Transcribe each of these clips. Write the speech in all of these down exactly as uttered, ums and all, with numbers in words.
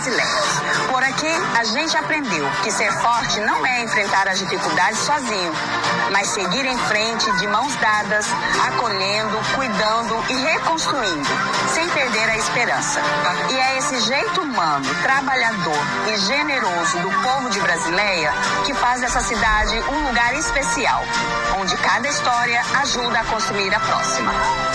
brasileiros. Por aqui, a gente aprendeu que ser forte não é enfrentar as dificuldades sozinho, mas seguir em frente de mãos dadas, acolhendo, cuidando e reconstruindo, sem perder a esperança. E é esse jeito humano, trabalhador e generoso do povo de Brasileia que faz dessa cidade um lugar especial, onde cada história ajuda a construir a próxima.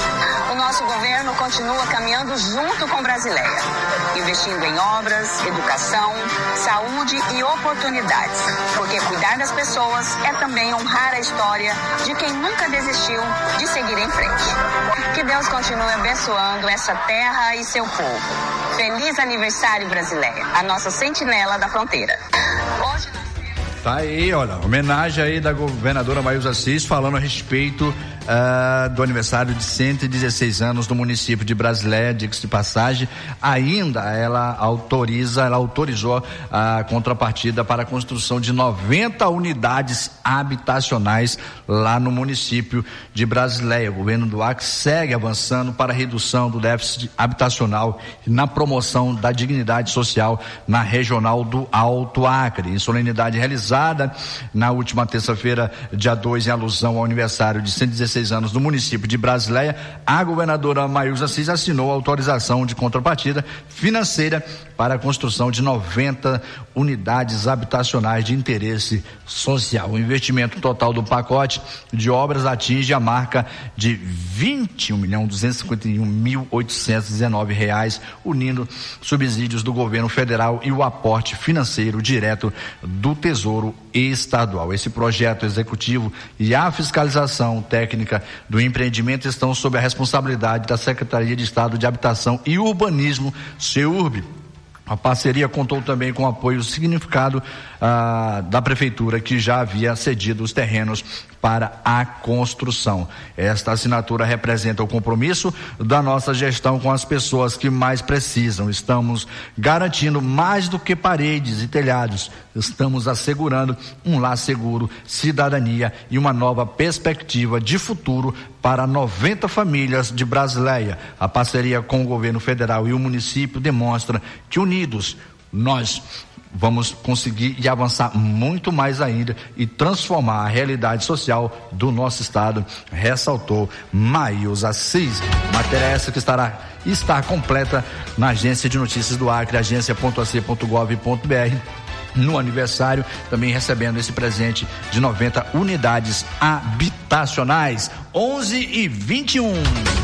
O nosso governo continua caminhando junto com Brasileia, investindo em obras, educação, saúde e oportunidades, porque cuidar das pessoas é também honrar a história de quem nunca desistiu de seguir em frente. Que Deus continue abençoando essa terra e seu povo. Feliz aniversário, Brasileia, a nossa sentinela da fronteira. Hoje... Tá aí, olha, homenagem aí da governadora Maísa Assis falando a respeito uh, do aniversário de cento e dezesseis anos do município de Brasileia, diga-se de passagem. Ainda ela autoriza, ela autorizou a contrapartida para a construção de noventa unidades habitacionais lá no município de Brasileia. O governo do Acre segue avançando para a redução do déficit habitacional e na promoção da dignidade social na regional do Alto Acre. Em solenidade realizada na última terça-feira, dia dois, em alusão ao aniversário de cento e dezesseis anos do município de Brasileia, a governadora Maísa Assis assinou a autorização de contrapartida financeira para a construção de noventa unidades habitacionais de interesse social. O investimento total do pacote de obras atinge a marca de vinte e um milhões duzentos e cinquenta e um mil oitocentos e dezenove reais, unindo subsídios do governo federal e o aporte financeiro direto do Tesouro Estadual. Esse projeto executivo e a fiscalização técnica do empreendimento estão sob a responsabilidade da Secretaria de Estado de Habitação e Urbanismo, SEURB. A parceria contou também com o apoio significado ah, da Prefeitura, que já havia cedido os terrenos para a construção. Esta assinatura representa o compromisso da nossa gestão com as pessoas que mais precisam. Estamos garantindo mais do que paredes e telhados. Estamos assegurando um lar seguro, cidadania e uma nova perspectiva de futuro para noventa famílias de Brasileia. A parceria com o governo federal e o município demonstra que unidos nós vamos conseguir e avançar muito mais ainda e transformar a realidade social do nosso estado, ressaltou Maísa Assis. Matéria essa que estará está completa na Agência de Notícias do Acre, agência ponto a c ponto gov ponto b r. No aniversário, também recebendo esse presente de noventa unidades habitacionais. onze e vinte e um.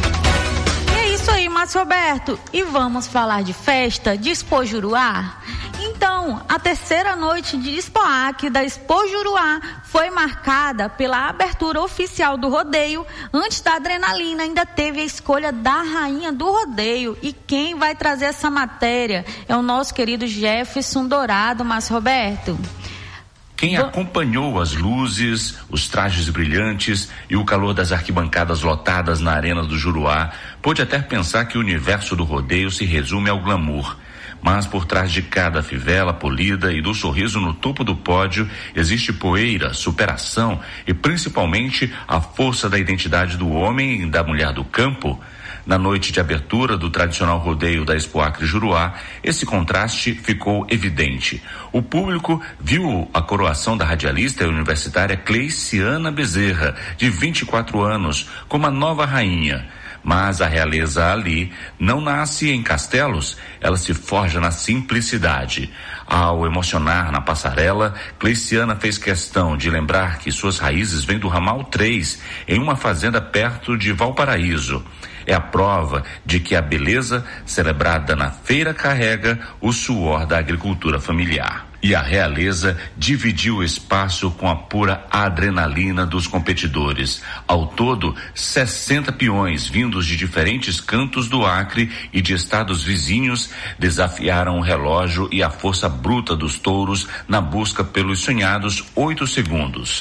É isso aí, Márcio Roberto. E vamos falar de festa de Expo Juruá? Então, a terceira noite de Expoac da Expo Juruá foi marcada pela abertura oficial do rodeio. Antes da adrenalina, ainda teve a escolha da rainha do rodeio. E quem vai trazer essa matéria é o nosso querido Jefferson Dourado, Márcio Roberto. Quem acompanhou as luzes, os trajes brilhantes e o calor das arquibancadas lotadas na Arena do Juruá pôde até pensar que o universo do rodeio se resume ao glamour. Mas por trás de cada fivela polida e do sorriso no topo do pódio existe poeira, superação e principalmente a força da identidade do homem e da mulher do campo. Na noite de abertura do tradicional rodeio da Expo Acre Juruá, esse contraste ficou evidente. O público viu a coroação da radialista e universitária Cleiciana Bezerra, de vinte e quatro anos, como a nova rainha. Mas a realeza ali não nasce em castelos, ela se forja na simplicidade. Ao emocionar na passarela, Cleiciana fez questão de lembrar que suas raízes vêm do ramal três, em uma fazenda perto de Valparaíso. É a prova de que a beleza celebrada na feira carrega o suor da agricultura familiar. E a realeza dividiu o espaço com a pura adrenalina dos competidores. Ao todo, sessenta peões vindos de diferentes cantos do Acre e de estados vizinhos desafiaram o relógio e a força bruta dos touros na busca pelos sonhados oito segundos.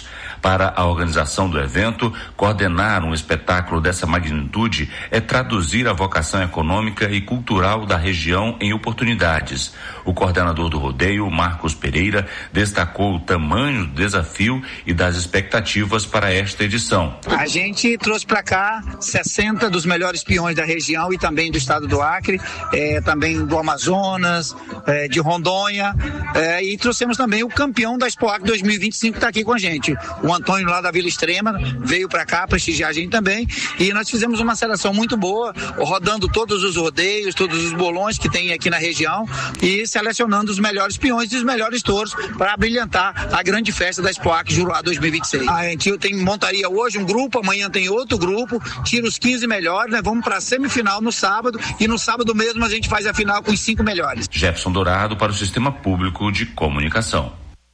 Para a organização do evento, coordenar um espetáculo dessa magnitude é traduzir a vocação econômica e cultural da região em oportunidades. O coordenador do rodeio, Marcos Pereira, destacou o tamanho do desafio e das expectativas para esta edição. A gente trouxe para cá sessenta dos melhores peões da região e também do estado do Acre, eh, também do Amazonas, eh, de Rondônia, eh, e trouxemos também o campeão da Expoacre dois mil e vinte e cinco que está aqui com a gente. O Antônio lá da Vila Extrema veio para cá prestigiar a gente também, e nós fizemos uma seleção muito boa, rodando todos os rodeios, todos os bolões que tem aqui na região e selecionando os melhores peões e os melhores touros para brilhantar a grande festa da Expoacre Juruá dois mil e vinte e seis. A gente tem, montaria hoje um grupo, amanhã tem outro grupo, tira os quinze melhores, né? Vamos para a semifinal no sábado, e no sábado mesmo a gente faz a final com os cinco melhores. Jefferson Dourado para o Sistema Público de Comunicação.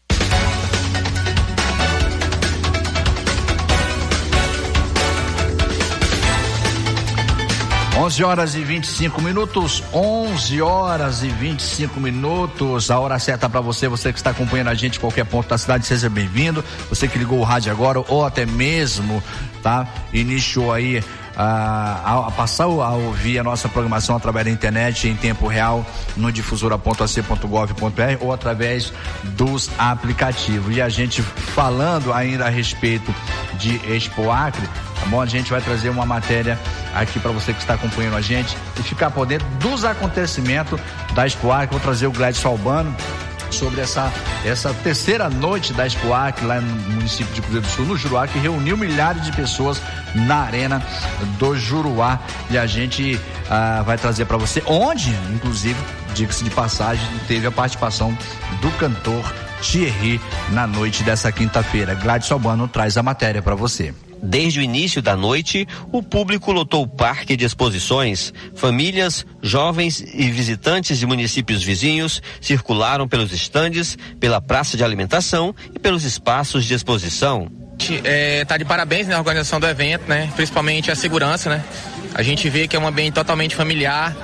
onze horas e vinte e cinco minutos, onze horas e vinte e cinco minutos, a hora certa para você, você que está acompanhando a gente em qualquer ponto da cidade, seja bem-vindo, você que ligou o rádio agora ou até mesmo, tá, iniciou aí a, a passar a ouvir a nossa programação através da internet em tempo real no difusora ponto a c ponto gov ponto b r ou através dos aplicativos. E a gente falando ainda a respeito de Expoacre, tá bom? A gente vai trazer uma matéria aqui para você que está acompanhando a gente e ficar por dentro dos acontecimentos da Expoacre. Vou trazer o Gladys Albano sobre essa, essa terceira noite da Expoacre lá no município de Cruzeiro do Sul, no Juruá, que reuniu milhares de pessoas na arena do Juruá, e a gente ah, vai trazer para você, onde, inclusive, diga-se de passagem, teve a participação do cantor Thierry na noite dessa quinta-feira. Gladys Albano traz a matéria para você. Desde o início da noite, o público lotou o parque de exposições. Famílias, jovens e visitantes de municípios vizinhos circularam pelos estandes, pela praça de alimentação e pelos espaços de exposição. É, tá de parabéns na organização do evento, né? Principalmente a segurança, né? A gente vê que é um ambiente totalmente familiar,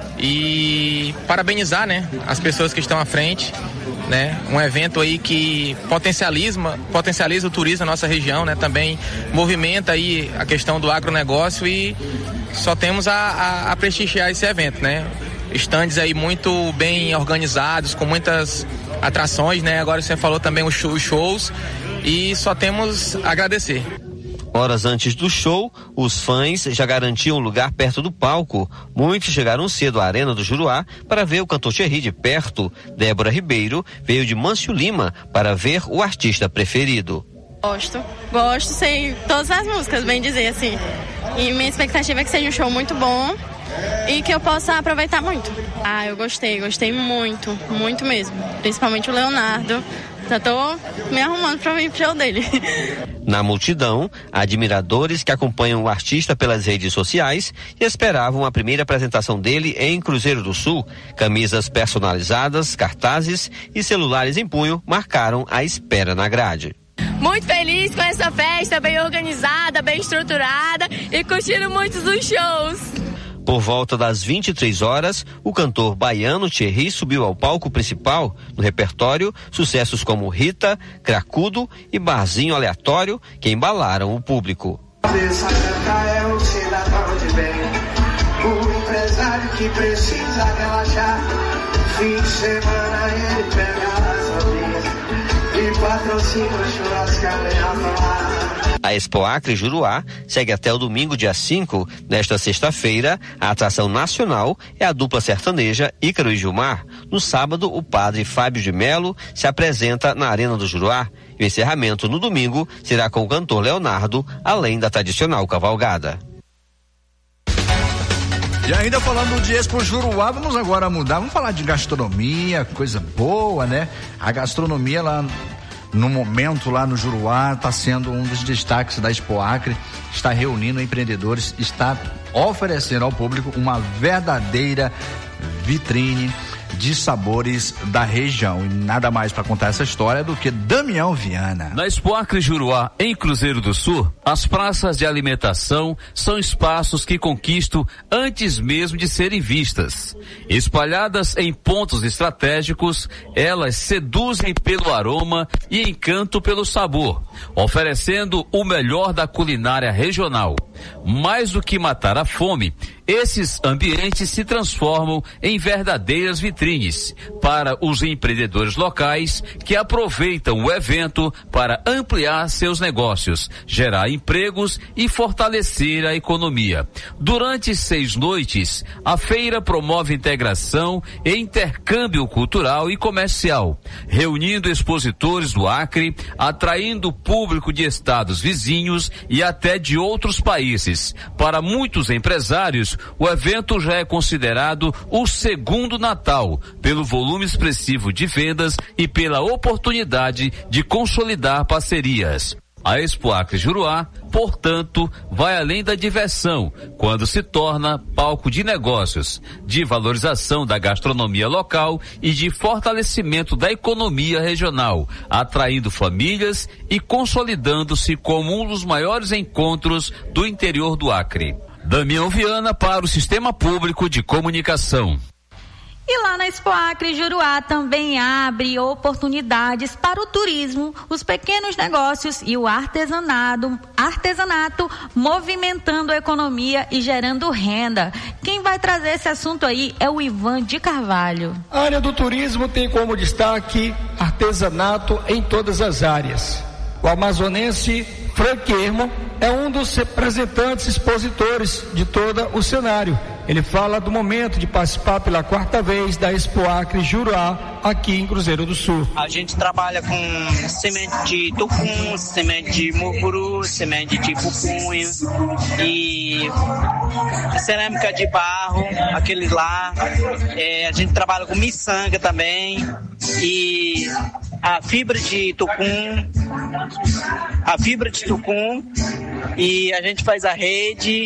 e parabenizar, né, as pessoas que estão à frente, né? Um evento aí que potencializa, potencializa o turismo na nossa região, né? Também movimenta aí a questão do agronegócio, e só temos a, a, a prestigiar esse evento, né? Estandes aí muito bem organizados, com muitas atrações, né? Agora você falou também os shows, e só temos a agradecer. Horas antes do show, os fãs já garantiam lugar perto do palco. Muitos chegaram cedo à Arena do Juruá para ver o cantor Thierry de perto. Débora Ribeiro veio de Mâncio Lima para ver o artista preferido. Gosto, gosto, sei todas as músicas, bem dizer assim. E minha expectativa é que seja um show muito bom e que eu possa aproveitar muito. Ah, eu gostei, gostei muito, muito mesmo. Principalmente o Leonardo. Já tô me arrumando para vir pro show dele. Na multidão, admiradores que acompanham o artista pelas redes sociais e esperavam a primeira apresentação dele em Cruzeiro do Sul. Camisas personalizadas, cartazes e celulares em punho marcaram a espera na grade. Muito feliz com essa festa, bem organizada, bem estruturada e curtindo muitos dos shows. Por volta das vinte e três horas, o cantor baiano Thierry subiu ao palco principal. No repertório, sucessos como Rita, Cracudo e Barzinho Aleatório, que embalaram o público. Cabeça branca é o cidadão de bem, o empresário que precisa relaxar. Fim de semana ele pega as amigas e patrocina o churrascaria falar. A Expoacre Juruá segue até o domingo, dia cinco. Nesta sexta-feira, a atração nacional é a dupla sertaneja Ícaro e Gilmar. No sábado, o padre Fábio de Melo se apresenta na Arena do Juruá. E o encerramento no domingo será com o cantor Leonardo, além da tradicional cavalgada. E ainda falando de Expo Juruá, vamos agora mudar, vamos falar de gastronomia, coisa boa, né? A gastronomia lá no momento lá no Juruá está sendo um dos destaques da Expoacre, está reunindo empreendedores, está oferecendo ao público uma verdadeira vitrine de sabores da região. E nada mais para contar essa história do que Damião Viana. Na Expo Acre Juruá, em Cruzeiro do Sul, as praças de alimentação são espaços que conquistam antes mesmo de serem vistas. Espalhadas em pontos estratégicos, elas seduzem pelo aroma e encantam pelo sabor, oferecendo o melhor da culinária regional. Mais do que matar a fome, esses ambientes se transformam em verdadeiras vitrines para os empreendedores locais que aproveitam o evento para ampliar seus negócios, gerar empregos e fortalecer a economia. Durante seis noites, a feira promove integração e intercâmbio cultural e comercial, reunindo expositores do Acre, atraindo público de estados vizinhos e até de outros países. Para muitos empresários, o evento já é considerado o segundo Natal, pelo volume expressivo de vendas e pela oportunidade de consolidar parcerias. A Expo Acre Juruá, portanto, vai além da diversão, quando se torna palco de negócios, de valorização da gastronomia local e de fortalecimento da economia regional, atraindo famílias e consolidando-se como um dos maiores encontros do interior do Acre. Damião Viana para o Sistema Público de Comunicação. E lá na Expo Acre Juruá também abre oportunidades para o turismo, os pequenos negócios e o artesanato, artesanato movimentando a economia e gerando renda. Quem vai trazer esse assunto aí é o Ivan de Carvalho. A área do turismo tem como destaque artesanato em todas as áreas. O amazonense Frank Ermo é um dos representantes expositores de todo o cenário. Ele fala do momento de participar pela quarta vez da Expo Acre Juruá aqui em Cruzeiro do Sul. A gente trabalha com semente de tucum, semente de murmuru, semente de pupunha e cerâmica de barro, aquele lá. É, a gente trabalha com miçanga também e a fibra de tucum, a fibra de tucum e a gente faz a rede.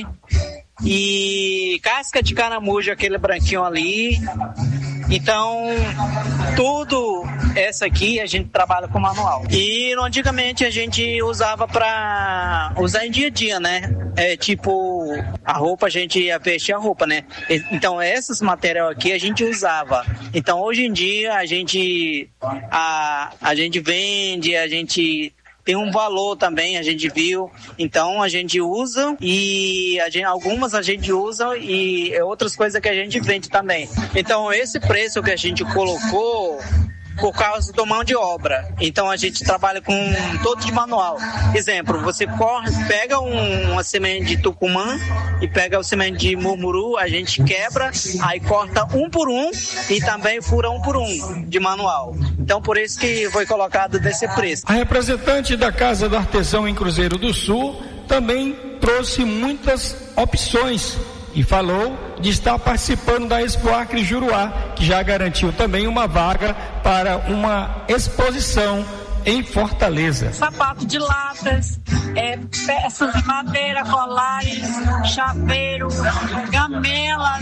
E casca de caramujo, aquele branquinho ali. Então, tudo essa aqui a gente trabalha com manual. E antigamente a gente usava para usar em dia a dia, né? É tipo, a roupa, a gente ia vestir a roupa, né? Então, esses materiais aqui a gente usava. Então, hoje em dia a gente a, a gente vende, a gente tem um valor também, a gente viu, então a gente usa e a gente, algumas a gente usa e outras coisas que a gente vende também. Então esse preço que a gente colocou por causa da mão de obra, então a gente trabalha com todo de manual. Exemplo, você corre, pega um, uma semente de tucumã e pega o semente de murmuru, a gente quebra, aí corta um por um e também fura um por um de manual. Então por isso que foi colocado desse preço. A representante da Casa do Artesão em Cruzeiro do Sul também trouxe muitas opções e falou de estar participando da Expo Acre Juruá, que já garantiu também uma vaga para uma exposição em Fortaleza. Sapato de latas, é, peças de madeira, colares, chaveiro, gamelas,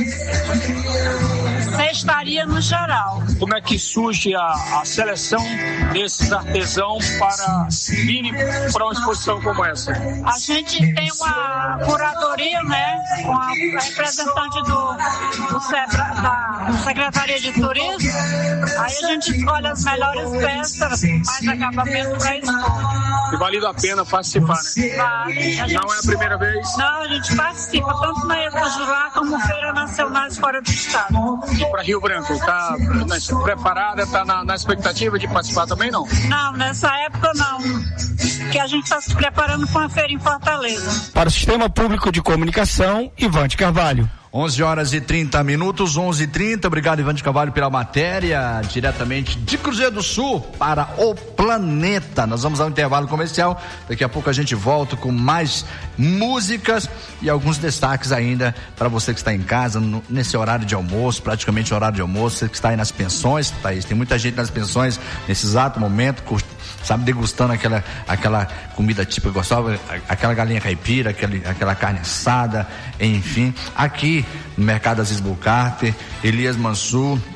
cestaria no geral. Como é que surge a, a seleção desses artesãos para virem para uma exposição como essa? A gente tem uma curadoria, né, com a representante do, do Sebra, da Secretaria de Turismo. Aí a gente escolhe as melhores peças, mais acabamento para expor. E valido a pena participar, né? Vale. A gente, não é a primeira vez? Não, a gente participa tanto na Expo Juruá como Feira Nacionais fora do estado. E para Rio Branco, está preparada, está na, na expectativa de participar também, não? Não, nessa época não, porque a gente está se preparando para uma feira em Fortaleza. Para o Sistema Público de Comunicação, Ivan de Carvalho. onze horas e trinta minutos, onze e trinta. Obrigado, Ivan de Carvalho, pela matéria, diretamente de Cruzeiro do Sul para o planeta. Nós vamos ao intervalo comercial. Daqui a pouco a gente volta com mais músicas e alguns destaques ainda para você que está em casa, no, nesse horário de almoço, praticamente horário de almoço, você que está aí nas pensões, Thaís. Tem muita gente nas pensões nesse exato momento, sabe, degustando aquela, aquela comida típica gostosa, aquela galinha caipira, aquele, aquela carne assada, enfim. Aqui no Mercado Aziz Bucarter, Elias Mansur,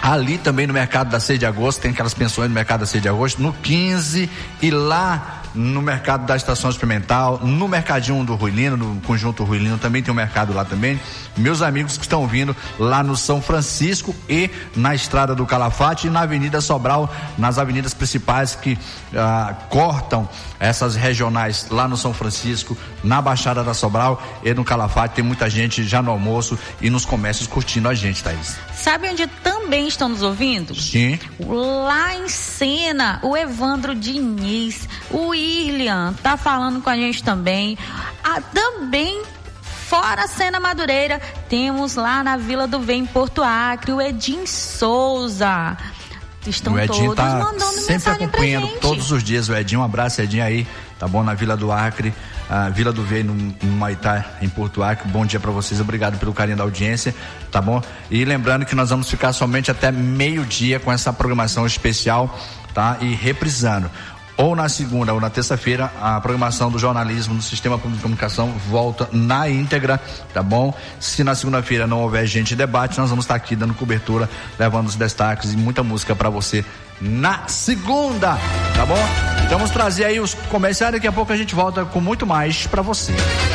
ali também no Mercado da seis de agosto, tem aquelas pensões no Mercado da seis de agosto, no quinze, e lá no Mercado da Estação Experimental, no Mercadinho do Ruilino, no Conjunto Ruilino, também tem um mercado lá também. Meus amigos que estão vindo lá no São Francisco e na Estrada do Calafate e na Avenida Sobral, nas avenidas principais que ah, cortam essas regionais lá no São Francisco, na Baixada da Sobral e no Calafate, tem muita gente já no almoço e nos comércios curtindo a gente, Thaís. Sabe onde também estão nos ouvindo? Sim. Lá em Sena, o Evandro Diniz, o Irlian tá falando com a gente também. Ah, também fora Sena Madureira, temos lá na Vila do Vem, em Porto Acre, o Edinho Souza. Estão o Edinho todos tá mandando sempre mensagem acompanhando pra gente. todos os dias o Edinho. Um abraço, Edinho, aí, tá bom? Na Vila do Acre, a Vila do Vem, no, no Maitá, em Porto Acre. Bom dia pra vocês, obrigado pelo carinho da audiência, tá bom? E lembrando que nós vamos ficar somente até meio-dia com essa programação especial, tá? E reprisando. Ou na segunda ou na terça-feira, a programação do jornalismo no Sistema Público de Comunicação volta na íntegra, tá bom? Se na segunda-feira não houver gente de debate, nós vamos estar aqui dando cobertura, levando os destaques e muita música para você na segunda, tá bom? Então vamos trazer aí os comerciais, daqui a pouco a gente volta com muito mais para você.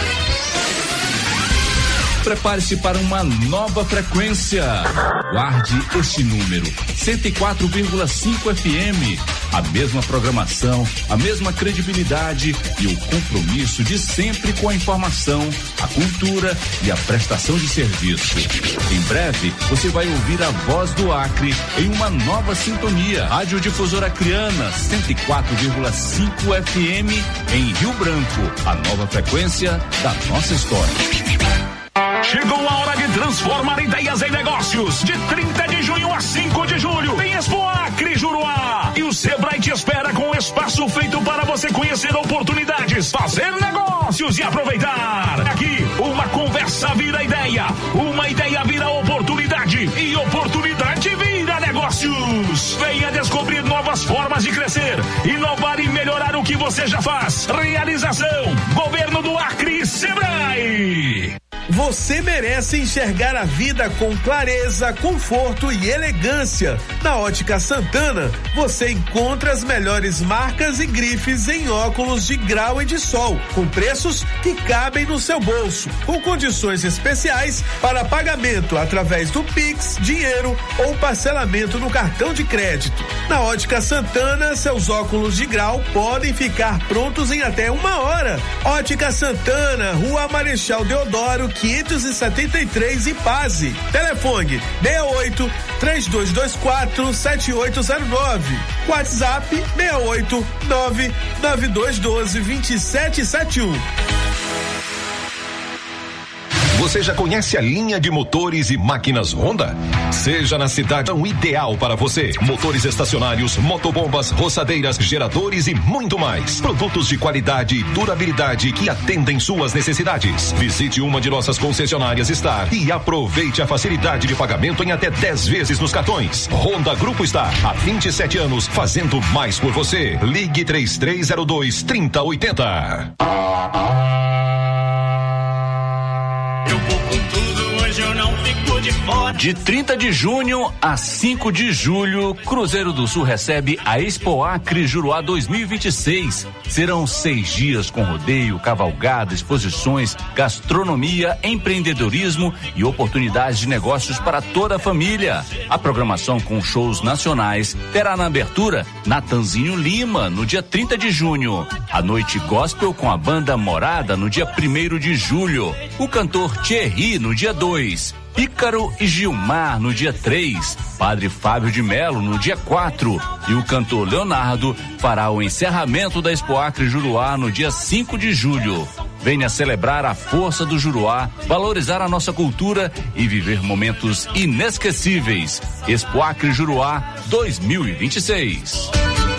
Prepare-se para uma nova frequência. Guarde este número, cento e quatro vírgula cinco F M. A mesma programação, a mesma credibilidade e o compromisso de sempre com a informação, a cultura e a prestação de serviço. Em breve, você vai ouvir a voz do Acre em uma nova sintonia. Rádio Difusora Acreana, cento e quatro vírgula cinco F M em Rio Branco. A nova frequência da nossa história. Chegou a hora de transformar ideias em negócios. De trinta de junho a cinco de julho, tem Expo Acre Juruá. E o Sebrae te espera com um espaço feito para você conhecer oportunidades, fazer negócios e aproveitar. Aqui, uma conversa vira ideia, uma ideia vira oportunidade e oportunidade vira negócios. Venha descobrir novas formas de crescer, inovar e melhorar o que você já faz. Realização, Governo do Acre e Sebrae. Você merece enxergar a vida com clareza, conforto e elegância. Na Ótica Santana, você encontra as melhores marcas e grifes em óculos de grau e de sol, com preços que cabem no seu bolso, com condições especiais para pagamento através do Pix, dinheiro ou parcelamento no cartão de crédito. Na Ótica Santana, seus óculos de grau podem ficar prontos em até uma hora. Ótica Santana, Rua Marechal Deodoro, quinhentos e setenta e três, Ipaze. Telefone seis oito, três dois dois quatro, sete oito zero nove. WhatsApp seis oito, nove nove dois um dois, dois sete sete um. Você já conhece a linha de motores e máquinas Honda? Seja na cidade um ideal para você. Motores estacionários, motobombas, roçadeiras, geradores e muito mais. Produtos de qualidade e durabilidade que atendem suas necessidades. Visite uma de nossas concessionárias Star e aproveite a facilidade de pagamento em até dez vezes nos cartões. Honda Grupo Star, há vinte e sete anos, fazendo mais por você. Ligue três três zero dois, três zero oito zero. De trinta de junho a cinco de julho, Cruzeiro do Sul recebe a Expo Acre Juruá dois mil e vinte e seis. Serão seis dias com rodeio, cavalgada, exposições, gastronomia, empreendedorismo e oportunidades de negócios para toda a família. A programação com shows nacionais terá na abertura Natanzinho Lima, no dia trinta de junho. A noite gospel com a banda Morada, no dia primeiro de julho. O cantor Thierry, no dia dois. Ícaro e Gilmar no dia três, Padre Fábio de Melo no dia quatro e o cantor Leonardo fará o encerramento da Expo Acre Juruá no dia cinco de julho. Venha celebrar a força do Juruá, valorizar a nossa cultura e viver momentos inesquecíveis. Expo Acre Juruá dois mil e vinte e seis.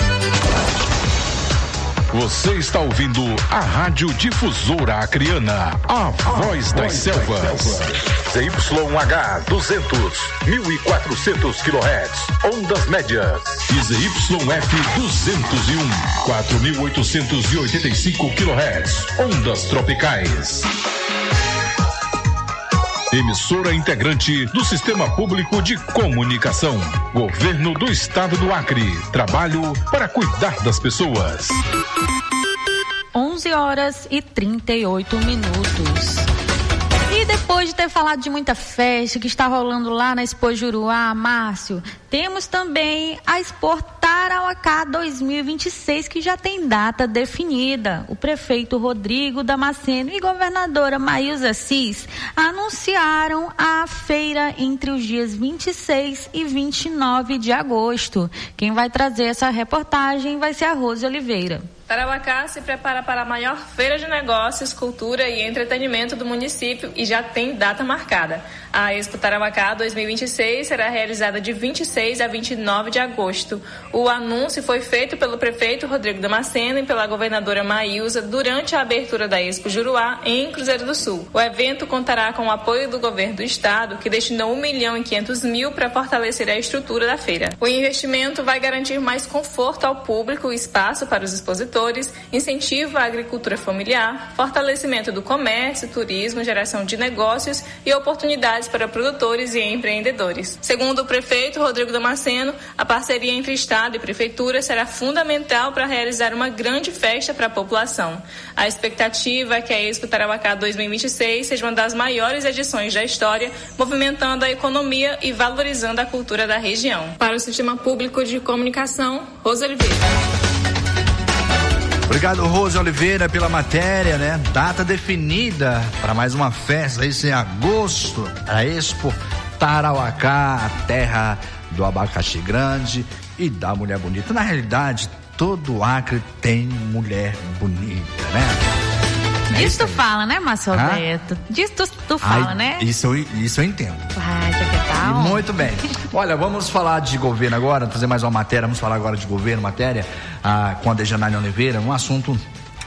Você está ouvindo a Rádio Difusora Acreana, a voz das selvas. Z Y H duzentos, mil e quatrocentos quilohertz, ondas médias. E Z Y F duzentos e um, quatro mil oitocentos e oitenta e cinco quilohertz, ondas tropicais. emissora integrante do Sistema Público de Comunicação. Governo do Estado do Acre. Trabalho para cuidar das pessoas. onze horas e trinta e oito minutos. E depois de ter falado de muita festa que está rolando lá na Expo Juruá, Márcio, temos também a Expo Tarauacá dois mil e vinte e seis, que já tem data definida. O prefeito Rodrigo Damasceno e governadora Maísa Assis anunciaram a feira entre os dias vinte e seis e vinte e nove de agosto. Quem vai trazer essa reportagem vai ser a Rose Oliveira. Tarauacá se prepara para a maior feira de negócios, cultura e entretenimento do município e já tem data marcada. A Expo Tarauacá dois mil e vinte e seis será realizada de vinte e seis a vinte e nove de agosto. O anúncio foi feito pelo prefeito Rodrigo Damasceno e pela governadora Maísa durante a abertura da Expo Juruá em Cruzeiro do Sul. O evento contará com o apoio do governo do estado, que destinou um milhão e quinhentos mil para fortalecer a estrutura da feira. O investimento vai garantir mais conforto ao público, espaço para os expositores, incentivo à agricultura familiar, fortalecimento do comércio, turismo, geração de negócios e oportunidades para produtores e empreendedores. Segundo o prefeito Rodrigo Damasceno, a parceria entre Estado e Prefeitura será fundamental para realizar uma grande festa para a população. A expectativa é que a Expo Tarauacá dois mil e vinte e seis seja uma das maiores edições da história, movimentando a economia e valorizando a cultura da região. Para o Sistema Público de Comunicação, Rose Oliveira. Obrigado, Rose Oliveira, pela matéria, né? Data definida para mais uma festa, isso em agosto, a Expo Tarauacá, a terra do abacaxi grande e da mulher bonita. Na realidade, todo Acre tem mulher bonita, né? Disso tu fala, né, Márcio Alberto? Disso tu, tu fala, Ai, né? Isso, isso eu entendo. Ai, que tal? Muito bem. Olha, vamos falar de governo agora, trazer mais uma matéria, vamos falar agora de governo, matéria ah, com a Dejanane Oliveira, um assunto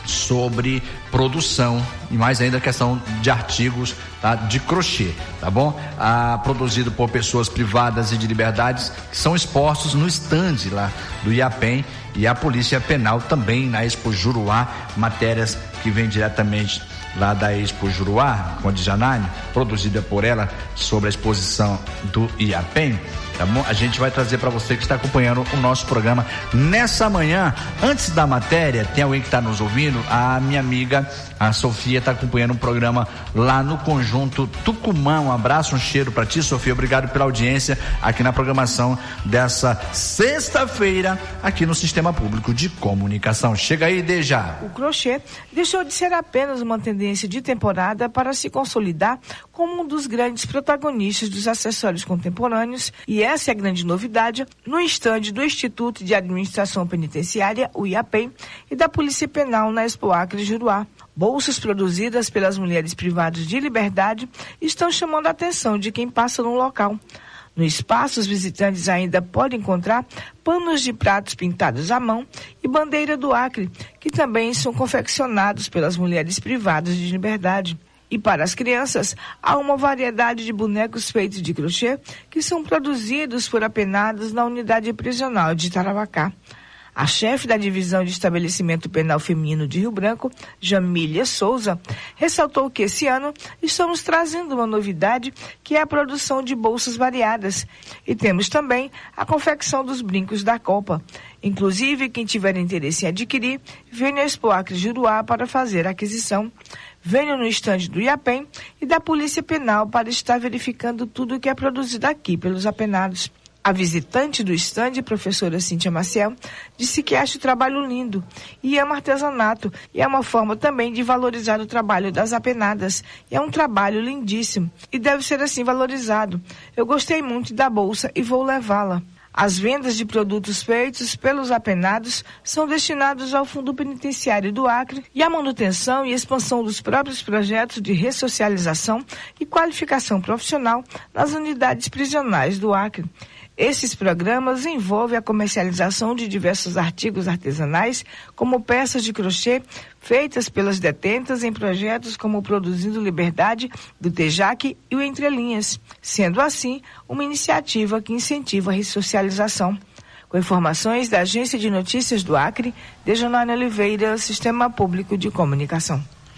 sobre produção e mais ainda a questão de artigos, tá, de crochê, tá bom? Ah, produzido por pessoas privadas e de liberdades que são expostos no estande lá do IAPEM e a Polícia Penal também na Expo Juruá, matérias que vêm diretamente lá da Expo Juruá, com a Djanane, produzida por ela sobre a exposição do IAPEM. Tá bom? A gente vai trazer para você que está acompanhando o nosso programa nessa manhã. Antes da matéria, tem alguém que está nos ouvindo? A minha amiga, a Sofia, está acompanhando um programa lá no Conjunto Tucumã. Um abraço, um cheiro para ti, Sofia. Obrigado pela audiência aqui na programação dessa sexta-feira, aqui no Sistema Público de Comunicação. Chega aí, Deja. O crochê deixou de ser apenas uma tendência de temporada para se consolidar como um dos grandes protagonistas dos acessórios contemporâneos, e essa é a grande novidade no estande do Instituto de Administração Penitenciária, o IAPEM, e da Polícia Penal na Expo Acre Juruá. Bolsas produzidas pelas mulheres privadas de liberdade estão chamando a atenção de quem passa no local. No espaço, os visitantes ainda podem encontrar panos de pratos pintados à mão e bandeira do Acre, que também são confeccionados pelas mulheres privadas de liberdade. E para as crianças, há uma variedade de bonecos feitos de crochê que são produzidos por apenados na unidade prisional de Tarauacá. A chefe da Divisão de Estabelecimento Penal Feminino de Rio Branco, Jamília Souza, ressaltou que esse ano estamos trazendo uma novidade, que é a produção de bolsas variadas. E temos também a confecção dos brincos da Copa. Inclusive, quem tiver interesse em adquirir, venha ao Expo Acre Juruá para fazer a aquisição. Venham no estande do IAPEM e da Polícia Penal para estar verificando tudo o que é produzido aqui pelos apenados. A visitante do estande, professora Cíntia Maciel, disse que acha o trabalho lindo e ama artesanato, e é uma forma também de valorizar o trabalho das apenadas. E é um trabalho lindíssimo e deve ser assim valorizado. Eu gostei muito da bolsa e vou levá-la. As vendas de produtos feitos pelos apenados são destinados ao Fundo Penitenciário do Acre e à manutenção e expansão dos próprios projetos de ressocialização e qualificação profissional nas unidades prisionais do Acre. Esses programas envolvem a comercialização de diversos artigos artesanais, como peças de crochê feitas pelas detentas em projetos como o Produzindo Liberdade, do TEJAC e o Entre Linhas, sendo assim uma iniciativa que incentiva a ressocialização. Com informações da Agência de Notícias do Acre, Dejanane Oliveira, Sistema Público de Comunicação.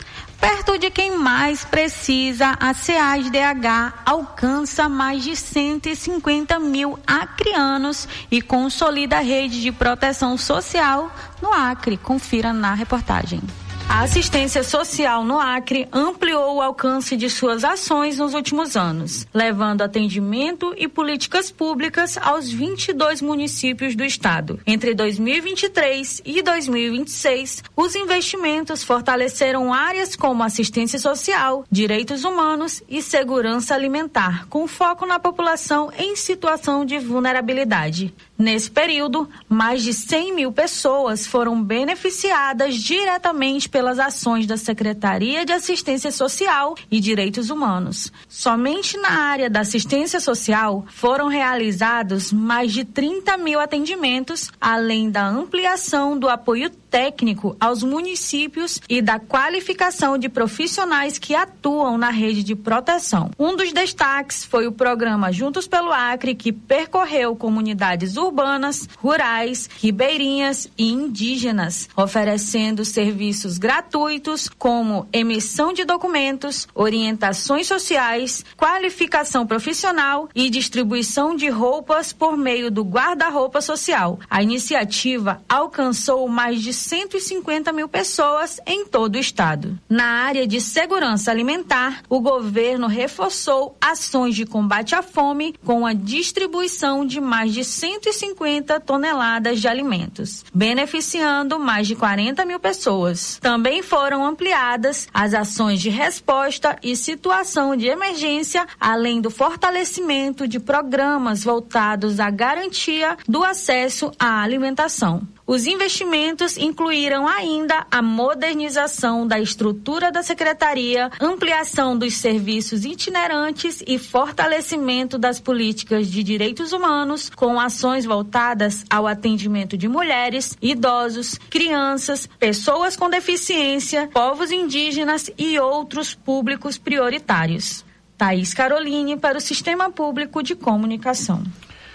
Perto de quem mais precisa, a C A S D H alcança mais de cento e cinquenta mil acreanos e consolida a rede de proteção social no Acre. Confira na reportagem. A assistência social no Acre ampliou o alcance de suas ações nos últimos anos, levando atendimento e políticas públicas aos vinte e dois municípios do estado. Entre dois mil e vinte e três e dois mil e vinte e seis, os investimentos fortaleceram áreas como assistência social, direitos humanos e segurança alimentar, com foco na população em situação de vulnerabilidade. Nesse período, mais de cem mil pessoas foram beneficiadas diretamente pelas ações da Secretaria de Assistência Social e Direitos Humanos. Somente na área da assistência social foram realizados mais de trinta mil atendimentos, além da ampliação do apoio técnico aos municípios e da qualificação de profissionais que atuam na rede de proteção. Um dos destaques foi o programa Juntos pelo Acre, que percorreu comunidades urbanas, rurais, ribeirinhas e indígenas, oferecendo serviços gratuitos como emissão de documentos, orientações sociais, qualificação profissional e distribuição de roupas por meio do guarda-roupa social. A iniciativa alcançou mais de cento e cinquenta mil pessoas em todo o estado. Na área de segurança alimentar, o governo reforçou ações de combate à fome com a distribuição de mais de cento e cinquenta toneladas de alimentos, beneficiando mais de quarenta mil pessoas. Também foram ampliadas as ações de resposta e situação de emergência, além do fortalecimento de programas voltados à garantia do acesso à alimentação. Os investimentos incluíram ainda a modernização da estrutura da secretaria, ampliação dos serviços itinerantes e fortalecimento das políticas de direitos humanos, com ações voltadas ao atendimento de mulheres, idosos, crianças, pessoas com deficiência, povos indígenas e outros públicos prioritários. Thaís Caroline para o Sistema Público de Comunicação.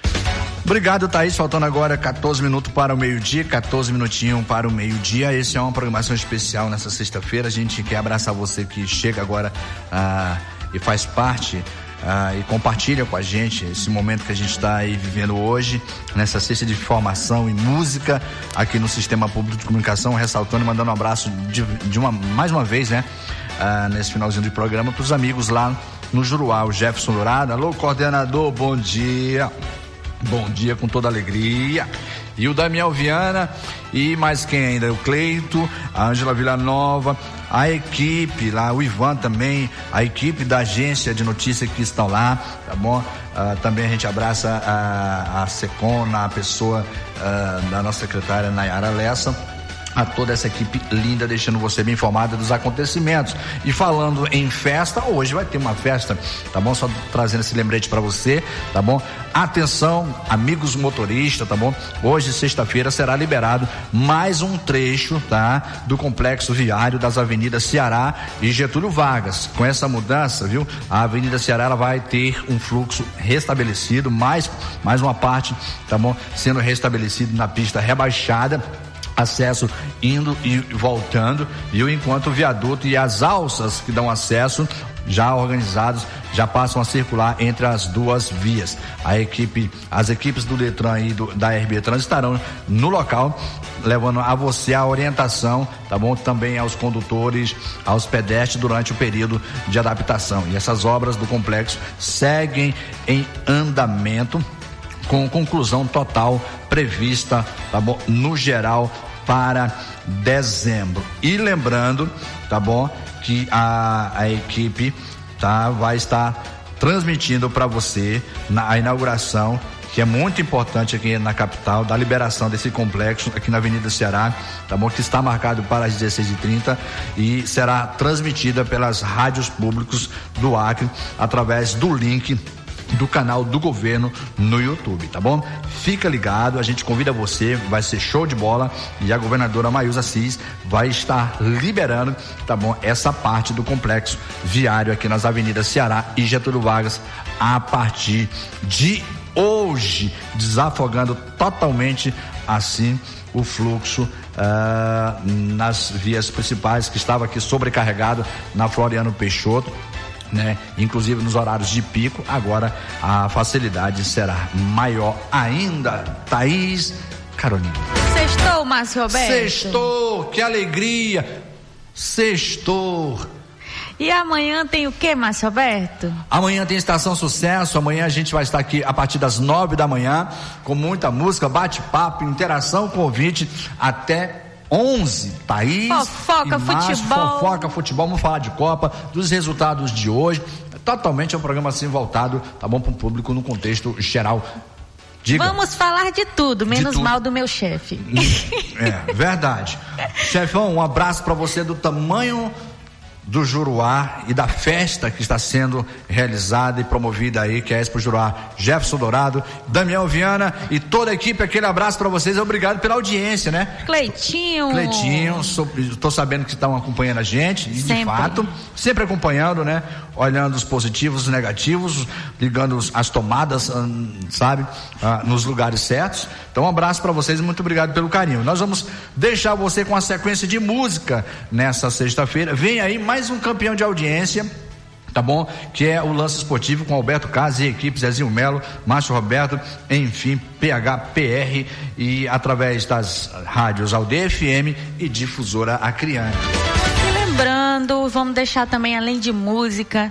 Obrigado, Thaís. Faltando agora quatorze minutos para o meio-dia, quatorze minutinhos para o meio-dia. Esse é uma programação especial nessa sexta-feira. A gente quer abraçar você que chega agora ah, e faz parte ah, e compartilha com a gente esse momento que a gente está aí vivendo hoje, nessa sexta de informação e música aqui no Sistema Público de Comunicação, ressaltando e mandando um abraço de, de uma, mais uma vez, né? Ah, nesse finalzinho de programa, para os amigos lá no Juruá, o Jefferson Dourado. Alô, coordenador, bom dia. Bom dia com toda alegria. E o Damião Viana e mais quem ainda? O Cleito, a Ângela Villanova, a equipe lá, o Ivan também, a equipe da agência de notícias que estão lá, tá bom? Uh, também a gente abraça a, a Secona, a pessoa uh, da nossa secretária Nayara Lessa, a toda essa equipe linda, deixando você bem informada dos acontecimentos. E falando em festa, hoje vai ter uma festa, tá bom? Só trazendo esse lembrete para você, tá bom? Atenção, amigos motoristas, tá bom? Hoje, sexta-feira, será liberado mais um trecho, tá? Do complexo viário das avenidas Ceará e Getúlio Vargas. Com essa mudança, viu? A Avenida Ceará, ela vai ter um fluxo restabelecido, mais, mais uma parte, tá bom? Sendo restabelecido na pista rebaixada, acesso indo e voltando, viu? Enquanto o viaduto e as alças que dão acesso, já organizados, já passam a circular entre as duas vias. A equipe, as equipes do Detran e do, da R B Trans estarão no local, levando a você a orientação, tá bom? Também aos condutores, aos pedestres durante o período de adaptação. E essas obras do complexo seguem em andamento, com conclusão total prevista, tá bom? No geral, para dezembro. E lembrando, tá bom? Que a, a equipe, tá? Vai estar transmitindo para você na a inauguração, que é muito importante aqui na capital, da liberação desse complexo aqui na Avenida Ceará, tá bom? Que está marcado para as dezesseis e trinta e será transmitida pelas rádios públicos do Acre através do link do canal do governo no YouTube, tá bom? Fica ligado, a gente convida você, vai ser show de bola e a governadora Maiusa Assis vai estar liberando, tá bom? Essa parte do complexo viário aqui nas avenidas Ceará e Getúlio Vargas a partir de hoje, desafogando totalmente assim o fluxo uh, nas vias principais, que estava aqui sobrecarregado na Floriano Peixoto, né? Inclusive nos horários de pico. Agora a facilidade será maior ainda. Thaís, Carolina. Sextou, Márcio Roberto. Sextou, que alegria. Sextou. E amanhã tem o que, Márcio Roberto? Amanhã tem Estação Sucesso. Amanhã a gente vai estar aqui a partir das nove da manhã, com muita música, bate-papo, interação, convite até onze. Thaís, fofoca, Márcio, futebol. Fofoca, futebol. Vamos falar de Copa, dos resultados de hoje. Totalmente é um programa assim voltado, tá bom, para o público no contexto geral. Diga. Vamos falar de tudo, menos de tudo. mal do meu chefe. É, verdade. Chefão, um abraço para você do tamanho do Juruá e da festa que está sendo realizada e promovida aí, que é a Expo Juruá. Jefferson Dourado, Damião Viana e toda a equipe, aquele abraço para vocês, obrigado pela audiência, né? Cleitinho. Cleitinho, sou, tô sabendo que estão acompanhando a gente, e de fato, sempre acompanhando, né? Olhando os positivos, os negativos, ligando as tomadas, sabe? Ah, nos lugares certos. Então, um abraço para vocês e muito obrigado pelo carinho. Nós vamos deixar você com a sequência de música nessa sexta-feira. Vem aí mais um campeão de audiência, tá bom? Que é o Lance Esportivo com Alberto Casa e equipe, Zezinho Melo, Márcio Roberto, enfim, P H P R, e através das rádios Alde F M e Difusora Acriana. Lembrando, vamos deixar também, além de música,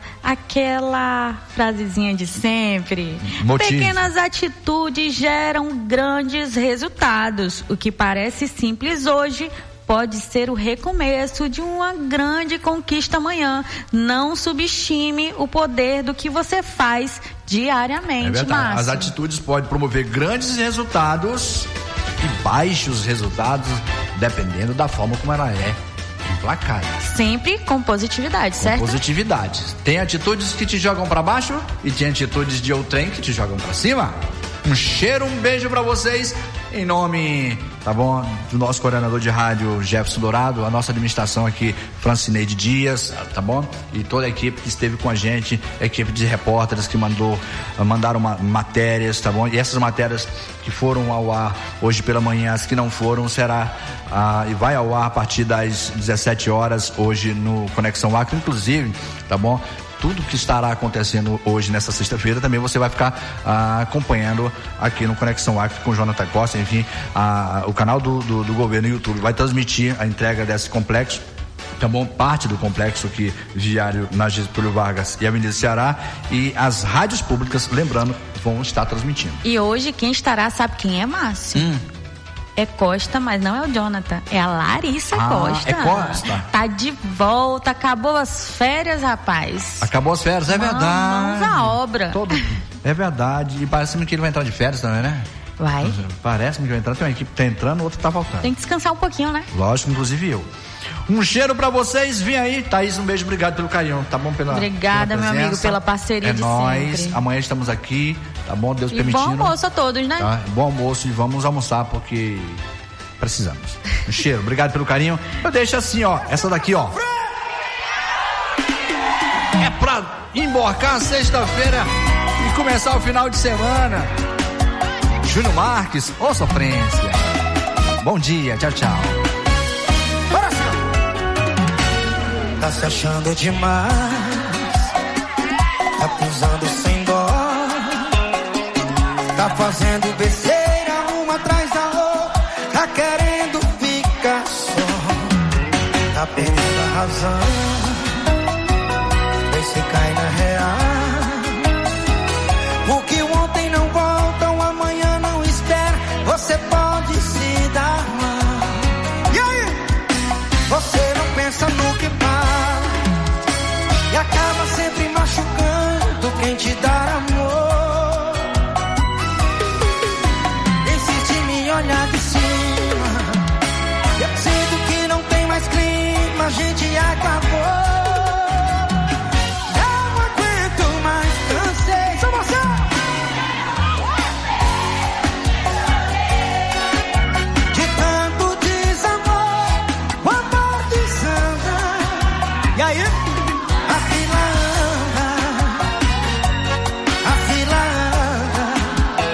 aquela frasezinha de sempre. Motivo. Pequenas atitudes geram grandes resultados. O que parece simples hoje pode ser o recomeço de uma grande conquista amanhã. Não subestime o poder do que você faz diariamente, é verdade. Márcio. As atitudes podem promover grandes resultados e baixos resultados, dependendo da forma como ela é emplacada. Sempre com positividade, com certo? Positividade. Tem atitudes que te jogam para baixo e tem atitudes de outrem que te jogam para cima. Um cheiro, um beijo para vocês. Em nome, tá bom, do nosso coordenador de rádio, Jefferson Dourado, a nossa administração aqui, Francineide Dias, tá bom? E toda a equipe que esteve com a gente, a equipe de repórteres que mandou, mandaram uma, matérias, tá bom? E essas matérias que foram ao ar hoje pela manhã, as que não foram, será ah, e vai ao ar a partir das dezessete horas hoje no Conexão Acre, inclusive, tá bom? Tudo que estará acontecendo hoje nessa sexta-feira também você vai ficar ah, acompanhando aqui no Conexão Acre com o Jonathan Costa. Enfim, ah, o canal do, do, do governo YouTube vai transmitir a entrega desse complexo, tá bom? Parte do complexo aqui viário na Getúlio Vargas e Avenida Ceará, e as rádios públicas, lembrando, vão estar transmitindo. E hoje quem estará, sabe quem é, Márcio? Hum. É Costa, mas não é o Jonathan, é a Larissa ah, Costa. É Costa. Tá de volta, acabou as férias, rapaz. Acabou as férias, é verdade. Mãos à obra. Todo... É verdade, e parece-me que ele vai entrar de férias também, né? Vai. Parece-me que vai entrar, tem uma equipe que tá entrando, outra tá voltando. Tem que descansar um pouquinho, né? Lógico, inclusive eu. Um cheiro pra vocês, vem aí. Thaís, um beijo, obrigado pelo carinho, tá bom? Pela, Obrigada, pela meu amigo, pela parceria é de nóis. sempre. Amanhã estamos aqui, tá bom? Deus e permitindo. bom almoço a todos, né? Tá? Bom almoço e vamos almoçar porque precisamos. Um cheiro, obrigado pelo carinho. Eu deixo assim, ó, essa daqui, ó. É pra emborcar sexta-feira e começar o final de semana. Júnior Marques, ô sofrência. Bom dia, tchau, tchau. Tá se achando demais, tá pisando sem dó, tá fazendo besteira uma atrás da outra, tá querendo ficar só, tá perdendo a razão, vê se cai na real, o que o ontem não volta, o amanhã não espera, você pode se dar mal, e aí? Você não pensa no que faz e acaba sempre machucando quem te dá amor. Insiste em me olhar de cima, eu sinto que não tem mais clima, a gente acabou. Não aguento mais, cansei. Sou você! De tanto desamor, o amor desanda. E aí? A fila anda, a fila anda.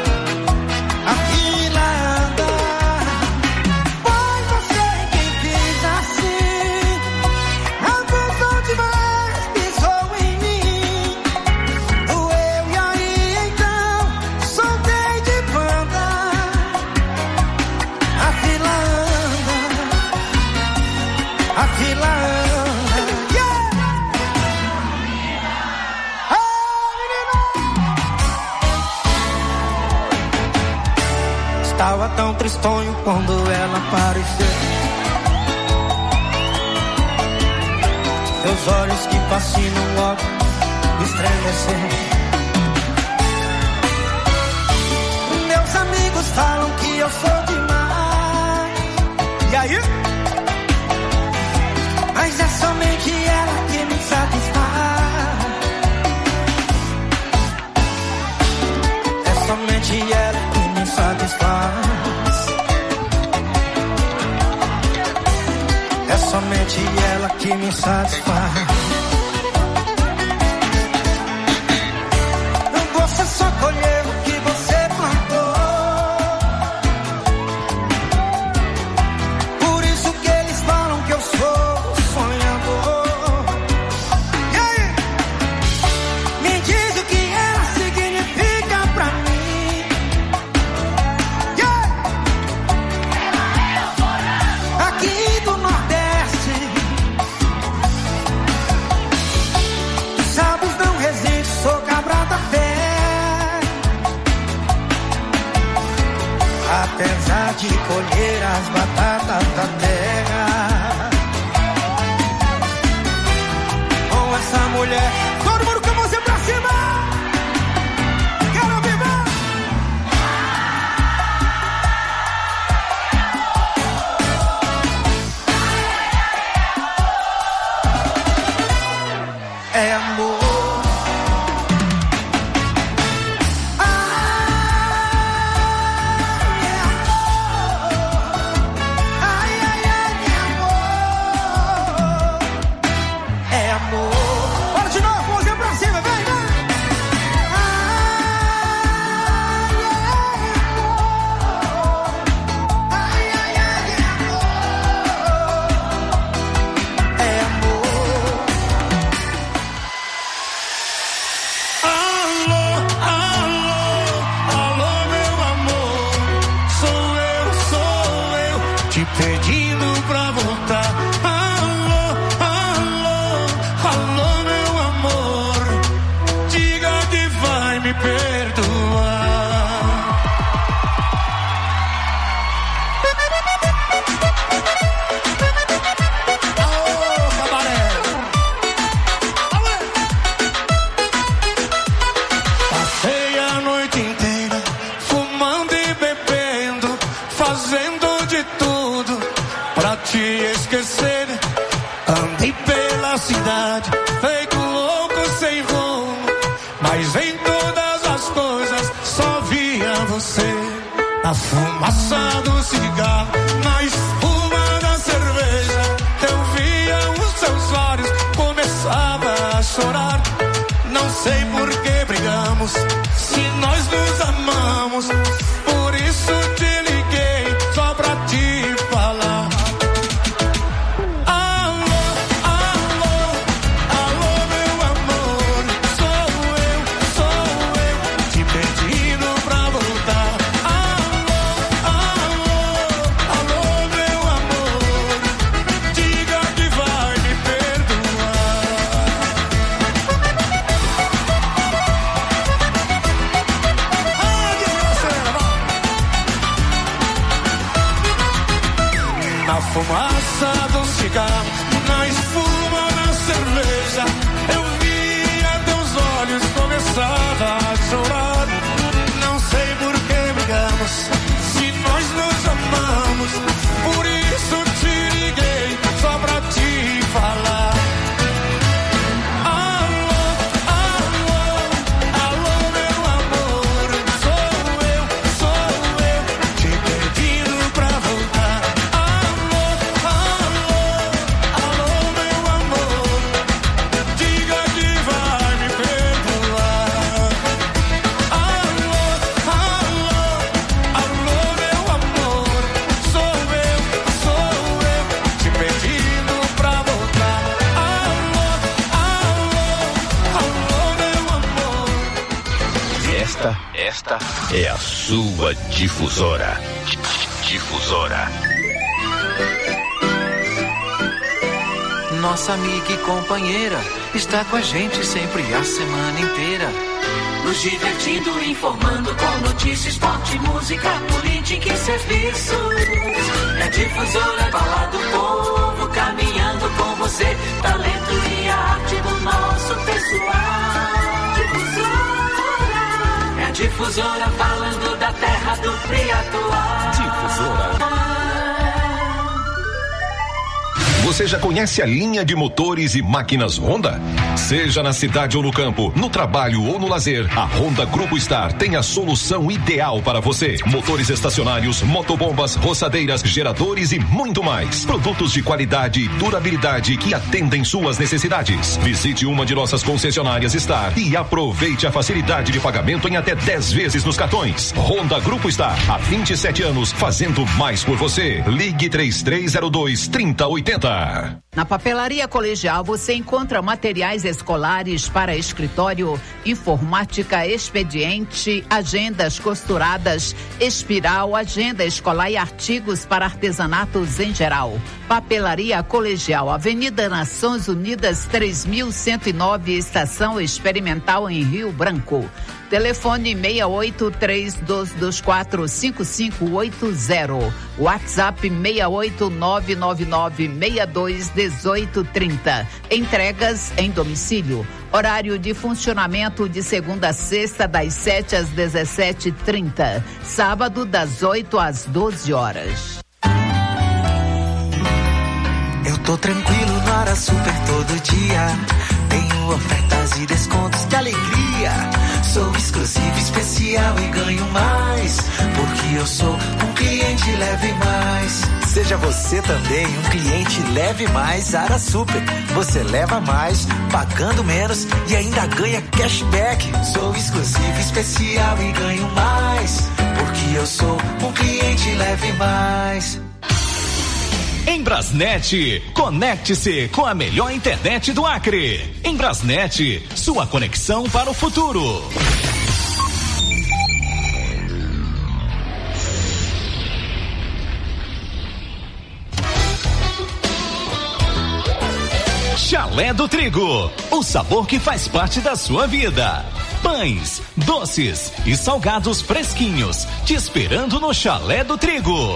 tava tão tristonho quando ela apareceu. Seus olhos que fascinam logo estremeceram. Meus amigos falam que eu sou demais. E aí? Mas é somente ela que me satisfaz. É somente ela que me satisfaz. É somente ela que me satisfaz. Você só colheu o que você plantou. Por isso que eles falam que eu sou sonhador. E aí? Me diz o que ela significa pra mim. Yeah! Aqui do Nordeste, tu sabes, não resisto, sou cabra da fé. Apesar de colher as batatas da terra, com essa mulher, todo mundo com a mãozinha pra cima. Quero viver. É amor. Pedindo pra voltar. Alô, alô, alô, meu amor. Diga que vai me perdoar. Alô, cabaré. Passei a noite inteira fumando e bebendo, fazendo de tudo pra te esquecer. Andei pela cidade feito louco sem rumo, mas em todas as coisas só via você. Na fumaça do cigarro, na espuma da cerveja, eu via os seus olhos, começava a chorar. Não sei por que brigamos, se nós nos amamos. Por isso te liguei só pra te falar. Alô, alô, alô, meu amor. Sou eu, sou eu, te pedindo pra voltar. Alô, alô, alô, meu amor. Diga que vai me perdoar. Ah, desgraceira, vai. Na fumaça do cigarro, na espuma da cerveja, eu via teus olhos, começava a chorar. Não sei por que brigamos, se nós nos amamos. Por isso te liguei só pra te falar. Alô, alô, alô, meu amor. Sou eu, sou eu, te pedindo pra voltar. Alô, alô, alô, meu amor. Diga que vai me perdoar. Alô, alô, alô, meu amor. Sou eu, sou eu, te pedindo pra voltar. Alô, alô, alô, meu amor. Esta, esta é a sua difusora. Difusora. Nossa amiga e companheira, está com a gente sempre a semana inteira. Nos divertindo, informando com notícias, esporte, música, política e serviço. É Difusora, fala do povo, caminhando com você. Talento e a arte do nosso pessoal. Difusora. É Difusora, falando da terra do Priatoá. Difusora. Você já conhece a linha de motores e máquinas Honda? Seja na cidade ou no campo, no trabalho ou no lazer, a Honda Grupo Star tem a solução ideal para você. Motores estacionários, motobombas, roçadeiras, geradores e muito mais. Produtos de qualidade e durabilidade que atendem suas necessidades. Visite uma de nossas concessionárias Star e aproveite a facilidade de pagamento em até dez vezes nos cartões. Honda Grupo Star, há vinte e sete anos, fazendo mais por você. Ligue três três zero dois, três zero oito zero. Na Papelaria Colegial você encontra materiais escolares para escritório, informática, expediente, agendas costuradas, espiral, agenda escolar e artigos para artesanatos em geral. Papelaria Colegial, Avenida Nações Unidas três mil cento e nove, Estação Experimental em Rio Branco. Telefone seis oito três dois dois quatro cinco cinco oito zero. WhatsApp seis oito nove nove nove seis dois um oito três zero. Entregas em domicílio. Horário de funcionamento de segunda a sexta, das sete às dezessete e trinta. Sábado, das oito às doze horas. Eu tô tranquilo no Ara Super todo dia. Tenho ofertas e descontos de alegria. Sou exclusivo, especial e ganho mais. Porque eu sou um cliente Leve Mais. Seja você também um cliente Leve Mais Ara Super. Você leva mais, pagando menos e ainda ganha cashback. Sou exclusivo, especial e ganho mais. Porque eu sou um cliente Leve Mais. Em Brasnet, conecte-se com a melhor internet do Acre. Em Brasnet, sua conexão para o futuro. Chalé do Trigo, o sabor que faz parte da sua vida. Pães, doces e salgados fresquinhos, te esperando no Chalé do Trigo.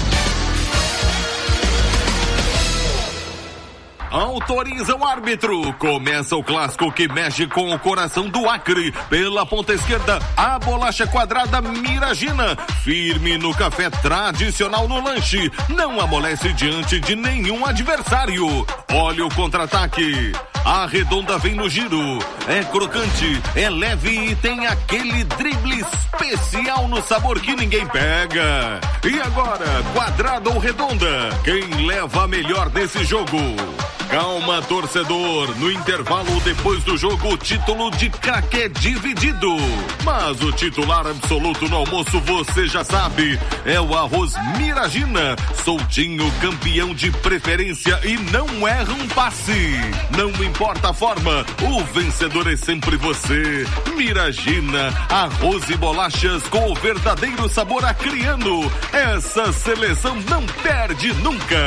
Autoriza o árbitro. Começa o clássico que mexe com o coração do Acre. Pela ponta esquerda, a bolacha quadrada Miragina. Firme no café tradicional no lanche. Não amolece diante de nenhum adversário. Olha o contra-ataque. A redonda vem no giro. É crocante, é leve e tem aquele drible especial no sabor que ninguém pega. E agora, quadrada ou redonda? Quem leva a melhor desse jogo? Calma, torcedor. No intervalo depois do jogo, o título de craque é dividido. Mas o titular absoluto no almoço, você já sabe, é o arroz Miragina. Soltinho, campeão de preferência e não erra um passe. Não importa a forma, o vencedor é sempre você. Miragina, arroz e bolachas com o verdadeiro sabor acriano. Essa seleção não perde nunca.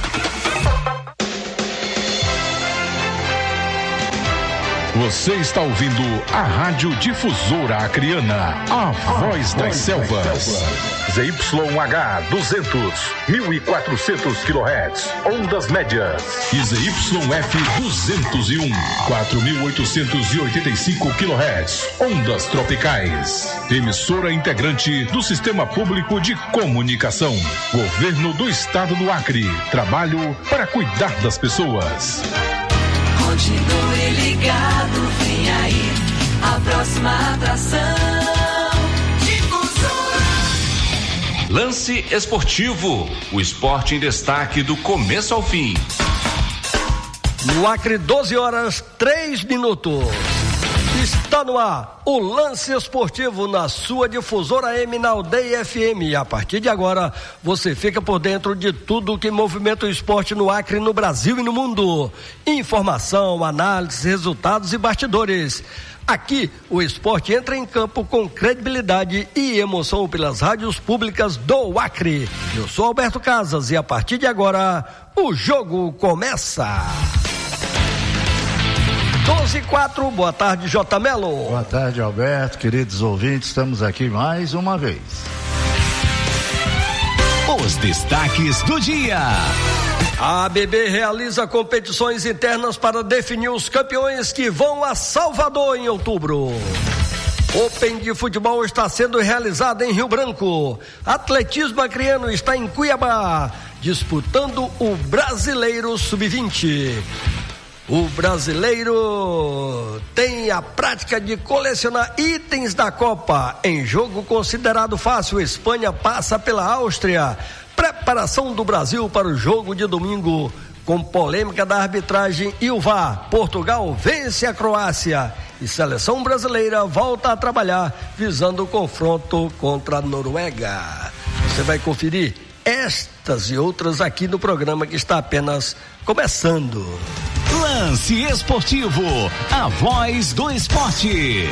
Você está ouvindo a Rádio Difusora Acreana, a voz das selvas. Z Y H duzentos, mil e quatrocentos quilohertz, ondas médias. E Z Y F duzentos e um, quatro mil oitocentos e oitenta e cinco quilohertz, ondas tropicais. Emissora integrante do Sistema Público de Comunicação. Governo do Estado do Acre. Trabalho para cuidar das pessoas. Continue ligado, vem aí a próxima atração. Difusora. Lance esportivo, o esporte em destaque do começo ao fim. No Acre, doze horas, três minutos. Está no ar o Lance Esportivo na sua Difusora M na Aldeia F M. E a partir de agora, você fica por dentro de tudo que movimenta o esporte no Acre, no Brasil e no mundo. Informação, análise, resultados e bastidores. Aqui, o esporte entra em campo com credibilidade e emoção pelas rádios públicas do Acre. Eu sou Alberto Casas e a partir de agora, o jogo começa. doze e quatro, boa tarde, J. Melo. Boa tarde, Alberto, queridos ouvintes, estamos aqui mais uma vez. Os destaques do dia. A A B B realiza competições internas para definir os campeões que vão a Salvador em outubro. Open de futebol está sendo realizado em Rio Branco. Atletismo acreano está em Cuiabá, disputando o Brasileiro sub vinte. O brasileiro tem a prática de colecionar itens da Copa. Em jogo considerado fácil, Espanha passa pela Áustria. Preparação do Brasil para o jogo de domingo, com polêmica da arbitragem e o V A R. Portugal vence a Croácia e seleção brasileira volta a trabalhar visando o confronto contra a Noruega. Você vai conferir estas e outras aqui no programa que está apenas começando. Lance Esportivo, a voz do esporte.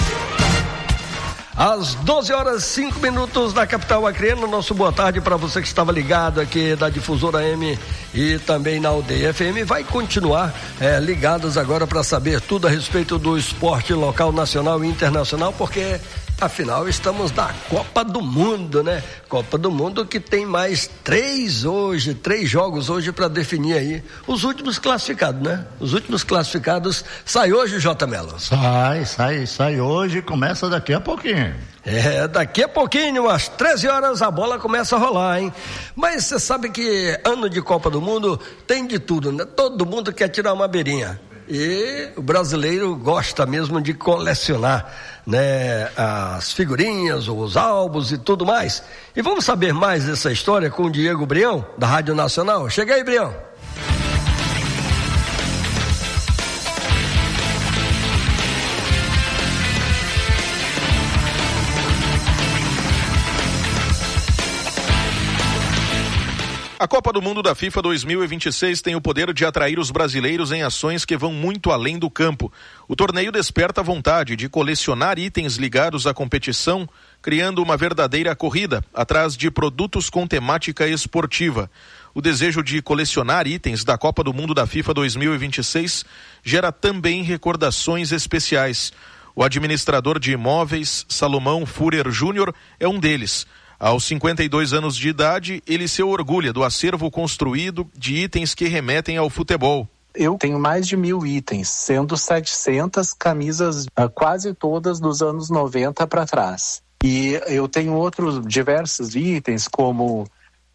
Às doze horas e cinco minutos da capital acreana, nosso boa tarde para você que estava ligado aqui da Difusora M e também na Aldeia F M. Vai continuar é, ligados agora para saber tudo a respeito do esporte local, nacional e internacional, porque afinal estamos na Copa do Mundo, né? Copa do Mundo que tem mais três hoje, três jogos hoje para definir aí os últimos classificados, né? Os últimos classificados sai hoje, J. Melo? Sai, sai, sai hoje e começa daqui a pouquinho. É, daqui a pouquinho, às treze horas, a bola começa a rolar, hein? Mas você sabe que ano de Copa do Mundo tem de tudo, né? Todo mundo quer tirar uma beirinha. E o brasileiro gosta mesmo de colecionar, né, as figurinhas, os álbuns e tudo mais. E vamos saber mais dessa história com o Diego Brião, da Rádio Nacional. Chega aí, Brião. A Copa do Mundo da FIFA dois mil e vinte e seis tem o poder de atrair os brasileiros em ações que vão muito além do campo. O torneio desperta a vontade de colecionar itens ligados à competição, criando uma verdadeira corrida atrás de produtos com temática esportiva. O desejo de colecionar itens da Copa do Mundo da FIFA dois mil e vinte e seis gera também recordações especiais. O administrador de imóveis, Salomão Furer Júnior, é um deles. Aos cinquenta e dois anos de idade, ele se orgulha do acervo construído de itens que remetem ao futebol. Eu tenho mais de mil itens, sendo setecentas camisas, quase todas dos anos noventa para trás. E eu tenho outros diversos itens, como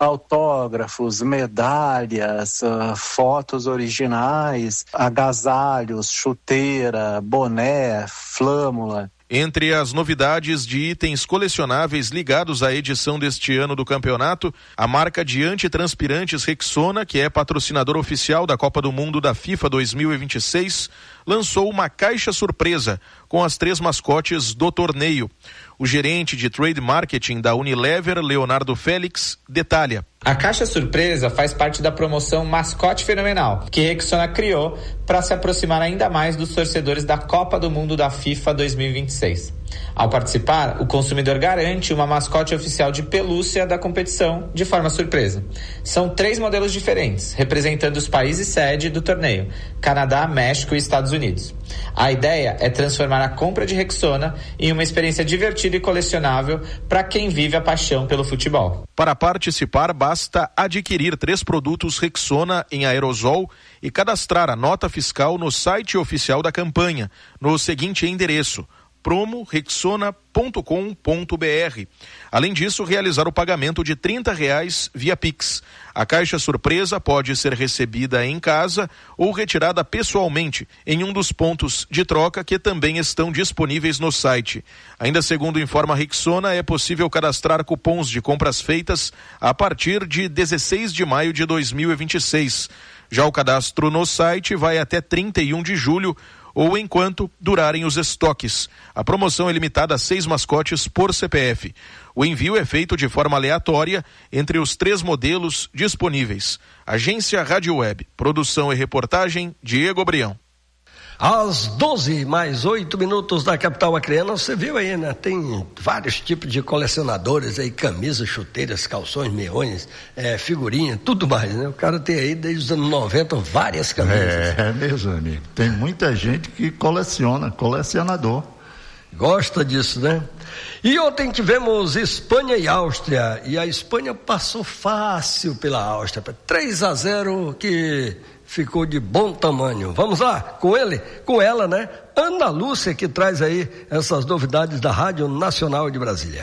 autógrafos, medalhas, uh, fotos originais, agasalhos, chuteira, boné, flâmula. Entre as novidades de itens colecionáveis ligados à edição deste ano do campeonato, a marca de antitranspirantes Rexona, que é patrocinador oficial da Copa do Mundo da FIFA dois mil e vinte e seis, lançou uma caixa surpresa com as três mascotes do torneio. O gerente de Trade Marketing da Unilever, Leonardo Félix, detalha. A caixa surpresa faz parte da promoção Mascote Fenomenal, que Rexona criou para se aproximar ainda mais dos torcedores da Copa do Mundo da FIFA dois mil e vinte e seis. Ao participar, o consumidor garante uma mascote oficial de pelúcia da competição de forma surpresa. São três modelos diferentes, representando os países sede do torneio: Canadá, México e Estados Unidos. A ideia é transformar a compra de Rexona em uma experiência divertida e colecionável para quem vive a paixão pelo futebol. Para participar, basta adquirir três produtos Rexona em aerosol e cadastrar a nota fiscal no site oficial da campanha, no seguinte endereço: promo rexona ponto com ponto br. Além disso, realizar o pagamento de trinta reais via Pix. A caixa surpresa pode ser recebida em casa ou retirada pessoalmente em um dos pontos de troca que também estão disponíveis no site. Ainda segundo informa a Rexona, é possível cadastrar cupons de compras feitas a partir de dezesseis de maio de dois mil e vinte e seis. Já o cadastro no site vai até trinta e um de julho, ou enquanto durarem os estoques. A promoção é limitada a seis mascotes por C P F. O envio é feito de forma aleatória entre os três modelos disponíveis. Agência Rádio Web, produção e reportagem, Diego Brião. Às doze mais oito minutos da capital acreana, você viu aí, né? Tem vários tipos de colecionadores aí, camisas, chuteiras, calções, meiões, é, figurinha, tudo mais, né? O cara tem aí desde os anos noventa várias camisas. É, mesmo, amigo. Tem muita gente que coleciona, colecionador. Gosta disso, né? E ontem tivemos Espanha e Áustria, e a Espanha passou fácil pela Áustria, três a zero, que ficou de bom tamanho. Vamos lá, com ele, com ela, né? Ana Lúcia, que traz aí essas novidades da Rádio Nacional de Brasília.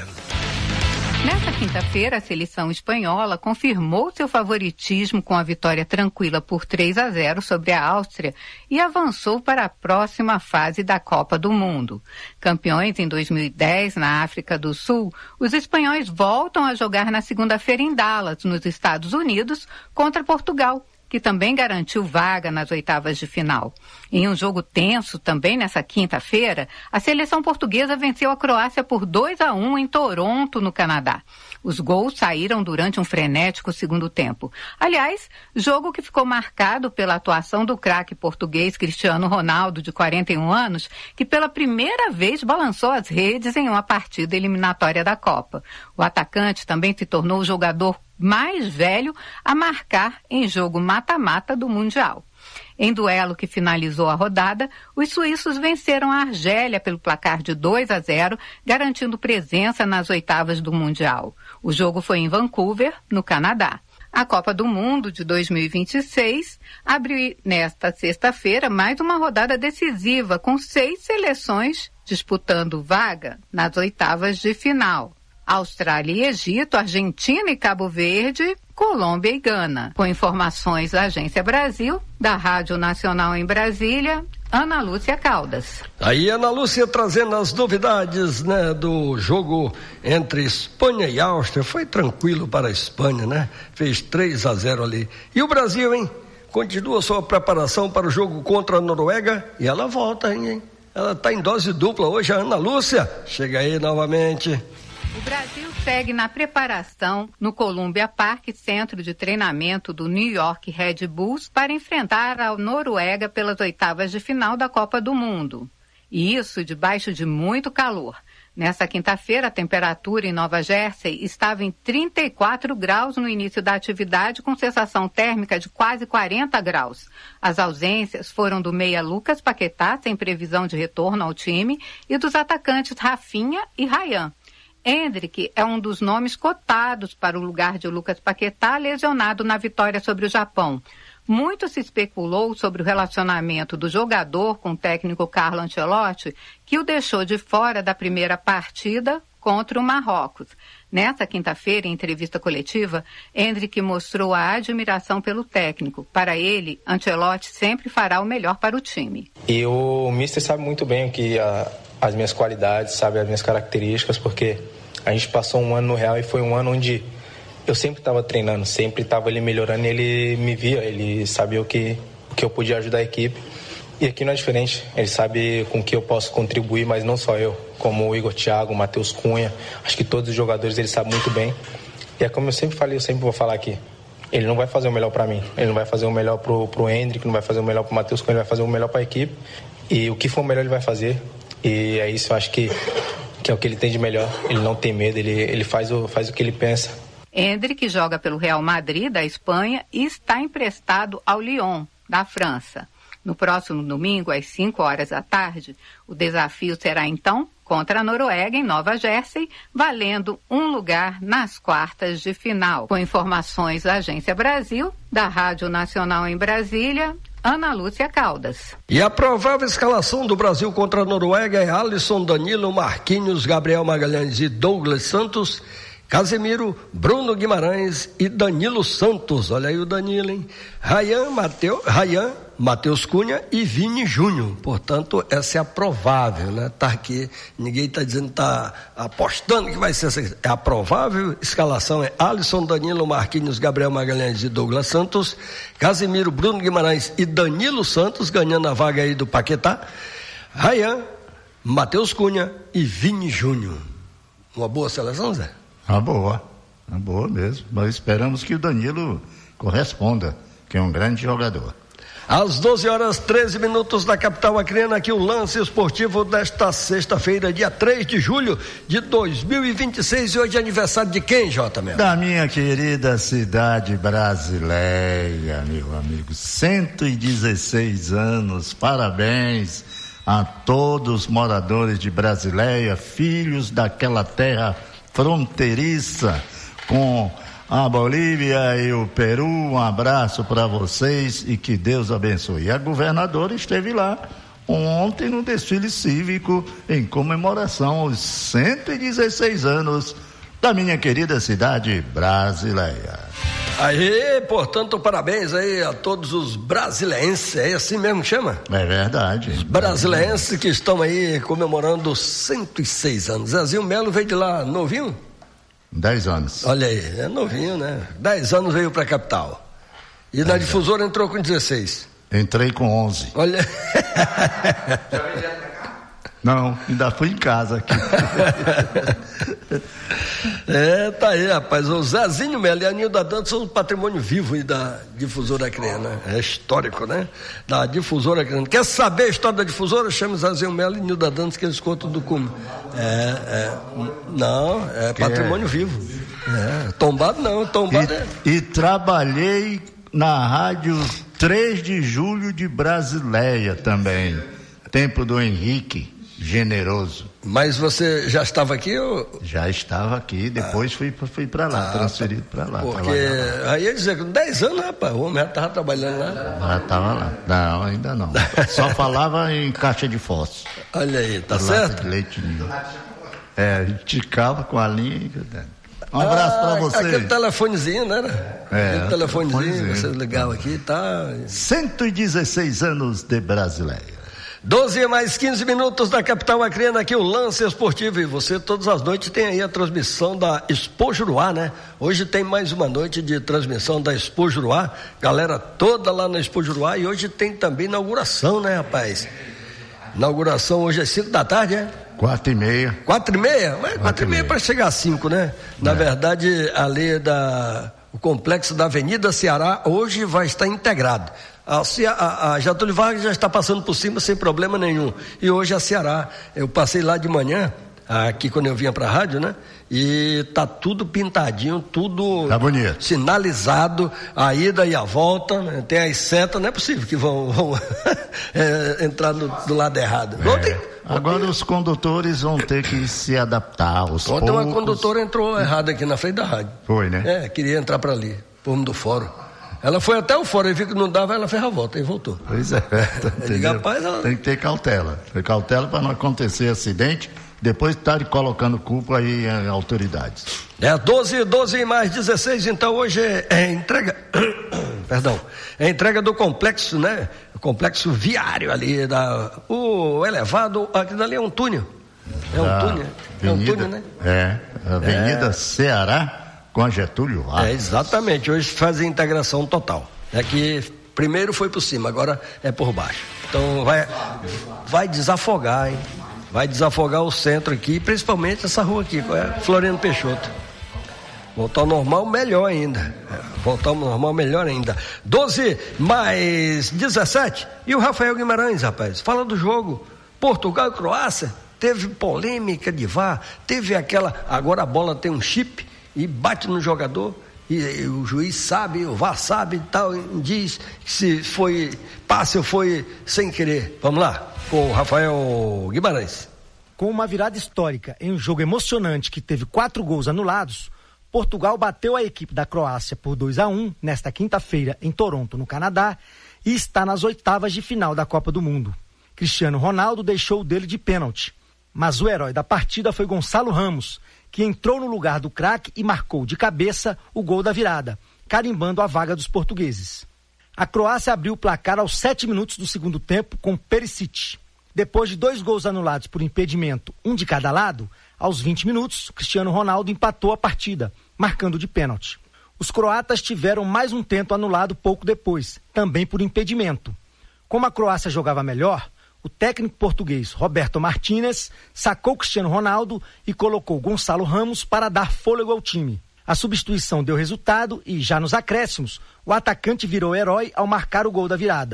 Nesta quinta-feira, a seleção espanhola confirmou seu favoritismo com a vitória tranquila por três a zero sobre a Áustria e avançou para a próxima fase da Copa do Mundo. Campeões em dois mil e dez na África do Sul, os espanhóis voltam a jogar na segunda-feira em Dallas, nos Estados Unidos, contra Portugal, que também garantiu vaga nas oitavas de final. Em um jogo tenso também nessa quinta-feira, a seleção portuguesa venceu a Croácia por dois a um em Toronto, no Canadá. Os gols saíram durante um frenético segundo tempo. Aliás, jogo que ficou marcado pela atuação do craque português Cristiano Ronaldo, de quarenta e um anos, que pela primeira vez balançou as redes em uma partida eliminatória da Copa. O atacante também se tornou o jogador mais velho a marcar em jogo mata-mata do Mundial. Em duelo que finalizou a rodada, os suíços venceram a Argélia pelo placar de dois a zero, garantindo presença nas oitavas do Mundial. O jogo foi em Vancouver, no Canadá. A Copa do Mundo de dois mil e vinte e seis abre nesta sexta-feira mais uma rodada decisiva, com seis seleções disputando vaga nas oitavas de final. Austrália e Egito, Argentina e Cabo Verde, Colômbia e Gana. Com informações da Agência Brasil, da Rádio Nacional em Brasília, Ana Lúcia Caldas. Aí, Ana Lúcia trazendo as novidades, né, do jogo entre Espanha e Áustria. Foi tranquilo para a Espanha, né? Fez três a zero ali. E o Brasil, hein? Continua sua preparação para o jogo contra a Noruega e ela volta, hein? Ela está em dose dupla hoje, a Ana Lúcia. Chega aí novamente. O Brasil segue na preparação no Columbia Park, centro de treinamento do New York Red Bulls, para enfrentar a Noruega pelas oitavas de final da Copa do Mundo. E isso debaixo de muito calor. Nesta quinta-feira, a temperatura em Nova Jersey estava em trinta e quatro graus no início da atividade, com sensação térmica de quase quarenta graus. As ausências foram do meia Lucas Paquetá, sem previsão de retorno ao time, e dos atacantes Rafinha e Ryan. Endrick é um dos nomes cotados para o lugar de Lucas Paquetá, lesionado na vitória sobre o Japão. Muito se especulou sobre o relacionamento do jogador com o técnico Carlo Ancelotti, que o deixou de fora da primeira partida contra o Marrocos. Nessa quinta-feira, em entrevista coletiva, Endrick mostrou a admiração pelo técnico. Para ele, Ancelotti sempre fará o melhor para o time. E o mister sabe muito bem o que a, as minhas qualidades, sabe as minhas características, porque a gente passou um ano no Real e foi um ano onde eu sempre estava treinando, sempre estava ali melhorando e ele me via, ele sabia o que, o que eu podia ajudar a equipe. E aqui não é diferente, ele sabe com que eu posso contribuir, mas não só eu, como o Igor Thiago, o Matheus Cunha, acho que todos os jogadores ele sabe muito bem. E é como eu sempre falei, eu sempre vou falar aqui, ele não vai fazer o melhor para mim, ele não vai fazer o melhor pro, pro Endrick, não vai fazer o melhor pro Matheus Cunha, ele vai fazer o melhor para a equipe. E o que for melhor ele vai fazer, e é isso, eu acho que, que é o que ele tem de melhor, ele não tem medo, ele, ele faz, o, faz o que ele pensa. Endrick joga pelo Real Madrid, da Espanha, e está emprestado ao Lyon, da França. No próximo domingo, às cinco horas da tarde, o desafio será então contra a Noruega, em Nova Jersey, valendo um lugar nas quartas de final. Com informações da Agência Brasil, da Rádio Nacional em Brasília, Ana Lúcia Caldas. E a provável escalação do Brasil contra a Noruega é Alisson, Danilo, Marquinhos, Gabriel Magalhães e Douglas Santos, Casemiro, Bruno Guimarães e Danilo Santos. Olha aí o Danilo, hein? Ryan, Mateu, Ryan, Matheus Cunha e Vini Júnior. Portanto, essa é a provável, né? Tá aqui, ninguém tá dizendo, tá apostando que vai ser essa. É a provável escalação é Alisson, Danilo, Marquinhos, Gabriel Magalhães e Douglas Santos, Casemiro, Bruno Guimarães e Danilo Santos, ganhando a vaga aí do Paquetá, Ryan, Matheus Cunha e Vini Júnior. Uma boa seleção, Zé? Uma boa, uma boa mesmo. Nós esperamos que o Danilo corresponda, que é um grande jogador. Às doze horas treze minutos da capital acreana, aqui o lance esportivo desta sexta-feira, dia três de julho de dois mil e vinte e seis. E hoje é aniversário de quem, Jota Melo? Da minha querida cidade brasileira, meu amigo. cento e dezesseis anos, parabéns a todos os moradores de Brasileia, filhos daquela terra fronteiriça com a Bolívia e o Peru. Um abraço para vocês e que Deus abençoe. A governadora esteve lá ontem no desfile cívico em comemoração aos cento e dezesseis anos da minha querida cidade brasileira. Aí, portanto, parabéns aí a todos os brasileirenses, é assim mesmo que chama? É verdade. Os brasileirenses que estão aí comemorando cento e seis anos. Zezinho Melo veio de lá novinho? Dez anos. Olha aí, é novinho, né? Dez anos veio pra capital. E na difusora entrou com dezesseis. Entrei com onze. Olha. Não, ainda fui em casa aqui. É, tá aí, rapaz. O Zezinho Melo e a Nilda Dantas são um patrimônio vivo aí da difusora acreana. É histórico, né? Da difusora acreana. Quer saber a história da difusora? Chama o Zezinho Melo e Nilda Dantas que eles contam do como. É, é. Não, é patrimônio é? vivo. É, tombado não, tombado e, é. E trabalhei na rádio três de julho de Brasileia também. Tempo do Henrique Generoso. Mas você já estava aqui ou... Já estava aqui, depois ah. fui, fui para lá, ah, transferido para lá. Porque lá. Aí ia dizer que com dez anos, rapaz, o homem já estava trabalhando lá. Já estava lá. Não, ainda não. Só falava em caixa de fósforo. Olha aí, tá certo? De leite ninho. É, a gente ticava com a linha. Um abraço ah, para você. Aquele telefonezinho, né? É, aquele telefonezinho, telefonezinho, você ligava aqui, tá... cento e dezesseis anos de Brasileia. doze mais quinze minutos da capital acreana, aqui o lance esportivo. E você todas as noites tem aí a transmissão da Expo Juruá, né? Hoje tem mais uma noite de transmissão da Expo Juruá, galera toda lá na Expo Juruá. E hoje tem também inauguração, né, rapaz? Inauguração hoje é cinco da tarde, é? Quatro e meia. Quatro e meia? Mas quatro e meia para chegar às cinco, né? Na é. verdade, ali da, o complexo da Avenida Ceará hoje vai estar integrado. A, a, a Getúlio Vargas já está passando por cima sem problema nenhum. E hoje a Ceará, eu passei lá de manhã, aqui quando eu vinha para a rádio, né? E tá tudo pintadinho, tudo tá bonito, sinalizado, a ida e a volta, né? Tem as setas, não é possível que vão, vão é, entrar no, do lado errado. É. Ontem, Agora ontem, os condutores vão ter que se adaptar aos Ontem poucos. Uma condutora entrou errada aqui na frente da rádio. Foi, né? É, queria entrar para ali, por do fórum. Ela foi até o fórum e viu que não dava, ela fez a volta e voltou. Pois é. Diga, rapaz, ela... Tem que ter cautela. Ter cautela para não acontecer acidente, depois estar colocando culpa aí em autoridades. É doze, doze mais dezesseis, então hoje é, é entrega. Perdão. É entrega do complexo, né? O complexo viário ali, da, o elevado, aquilo ali é um túnel. É um túnel. É um túnel, né? É, Avenida é. Ceará. Com a Getúlio Vargas. É, exatamente, hoje faz a integração total. É que primeiro foi por cima, agora é por baixo. Então vai, vai desafogar, hein? Vai desafogar o centro aqui, principalmente essa rua aqui, é Floriano Peixoto. Voltar ao normal, melhor ainda. É, voltar ao normal, melhor ainda. doze mais dezessete. E o Rafael Guimarães, rapaz, fala do jogo. Portugal e Croácia, teve polêmica de V A R, teve aquela. Agora a bola tem um chip e bate no jogador, e, e o juiz sabe, o V A R sabe e tal, e diz se foi passe ou foi sem querer. Vamos lá, com o Rafael Guimarães. Com uma virada histórica em um jogo emocionante que teve quatro gols anulados, Portugal bateu a equipe da Croácia por dois a um nesta quinta-feira em Toronto, no Canadá, e está nas oitavas de final da Copa do Mundo. Cristiano Ronaldo deixou o dele de pênalti, mas o herói da partida foi Gonçalo Ramos, que entrou no lugar do craque e marcou de cabeça o gol da virada, carimbando a vaga dos portugueses. A Croácia abriu o placar aos sete minutos do segundo tempo com Perisic. Depois de dois gols anulados por impedimento, um de cada lado, aos vinte minutos, Cristiano Ronaldo empatou a partida, marcando de pênalti. Os croatas tiveram mais um tento anulado pouco depois, também por impedimento. Como a Croácia jogava melhor, o técnico português Roberto Martínez sacou Cristiano Ronaldo e colocou Gonçalo Ramos para dar fôlego ao time. A substituição deu resultado e, já nos acréscimos, o atacante virou herói ao marcar o gol da virada.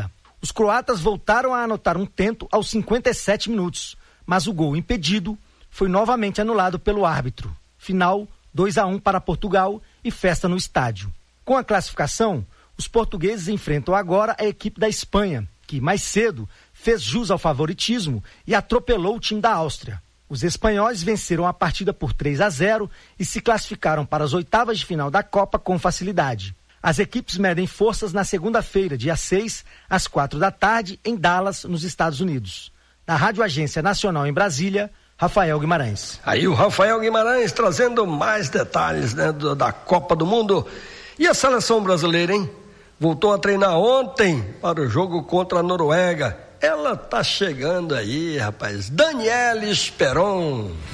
Os croatas voltaram a anotar um tento aos cinquenta e sete minutos, mas o gol impedido foi novamente anulado pelo árbitro. Final dois a um para Portugal e festa no estádio. Com a classificação, os portugueses enfrentam agora a equipe da Espanha, que mais cedo fez jus ao favoritismo e atropelou o time da Áustria. Os espanhóis venceram a partida por três a zero e se classificaram para as oitavas de final da Copa com facilidade. As equipes medem forças na segunda-feira, dia seis, às quatro da tarde, em Dallas, nos Estados Unidos. Da Rádio Agência Nacional em Brasília, Rafael Guimarães. Aí o Rafael Guimarães trazendo mais detalhes, né, do, da Copa do Mundo. E a seleção brasileira, hein? Voltou a treinar ontem para o jogo contra a Noruega. Ela tá chegando aí, rapaz. Daniela Esperon.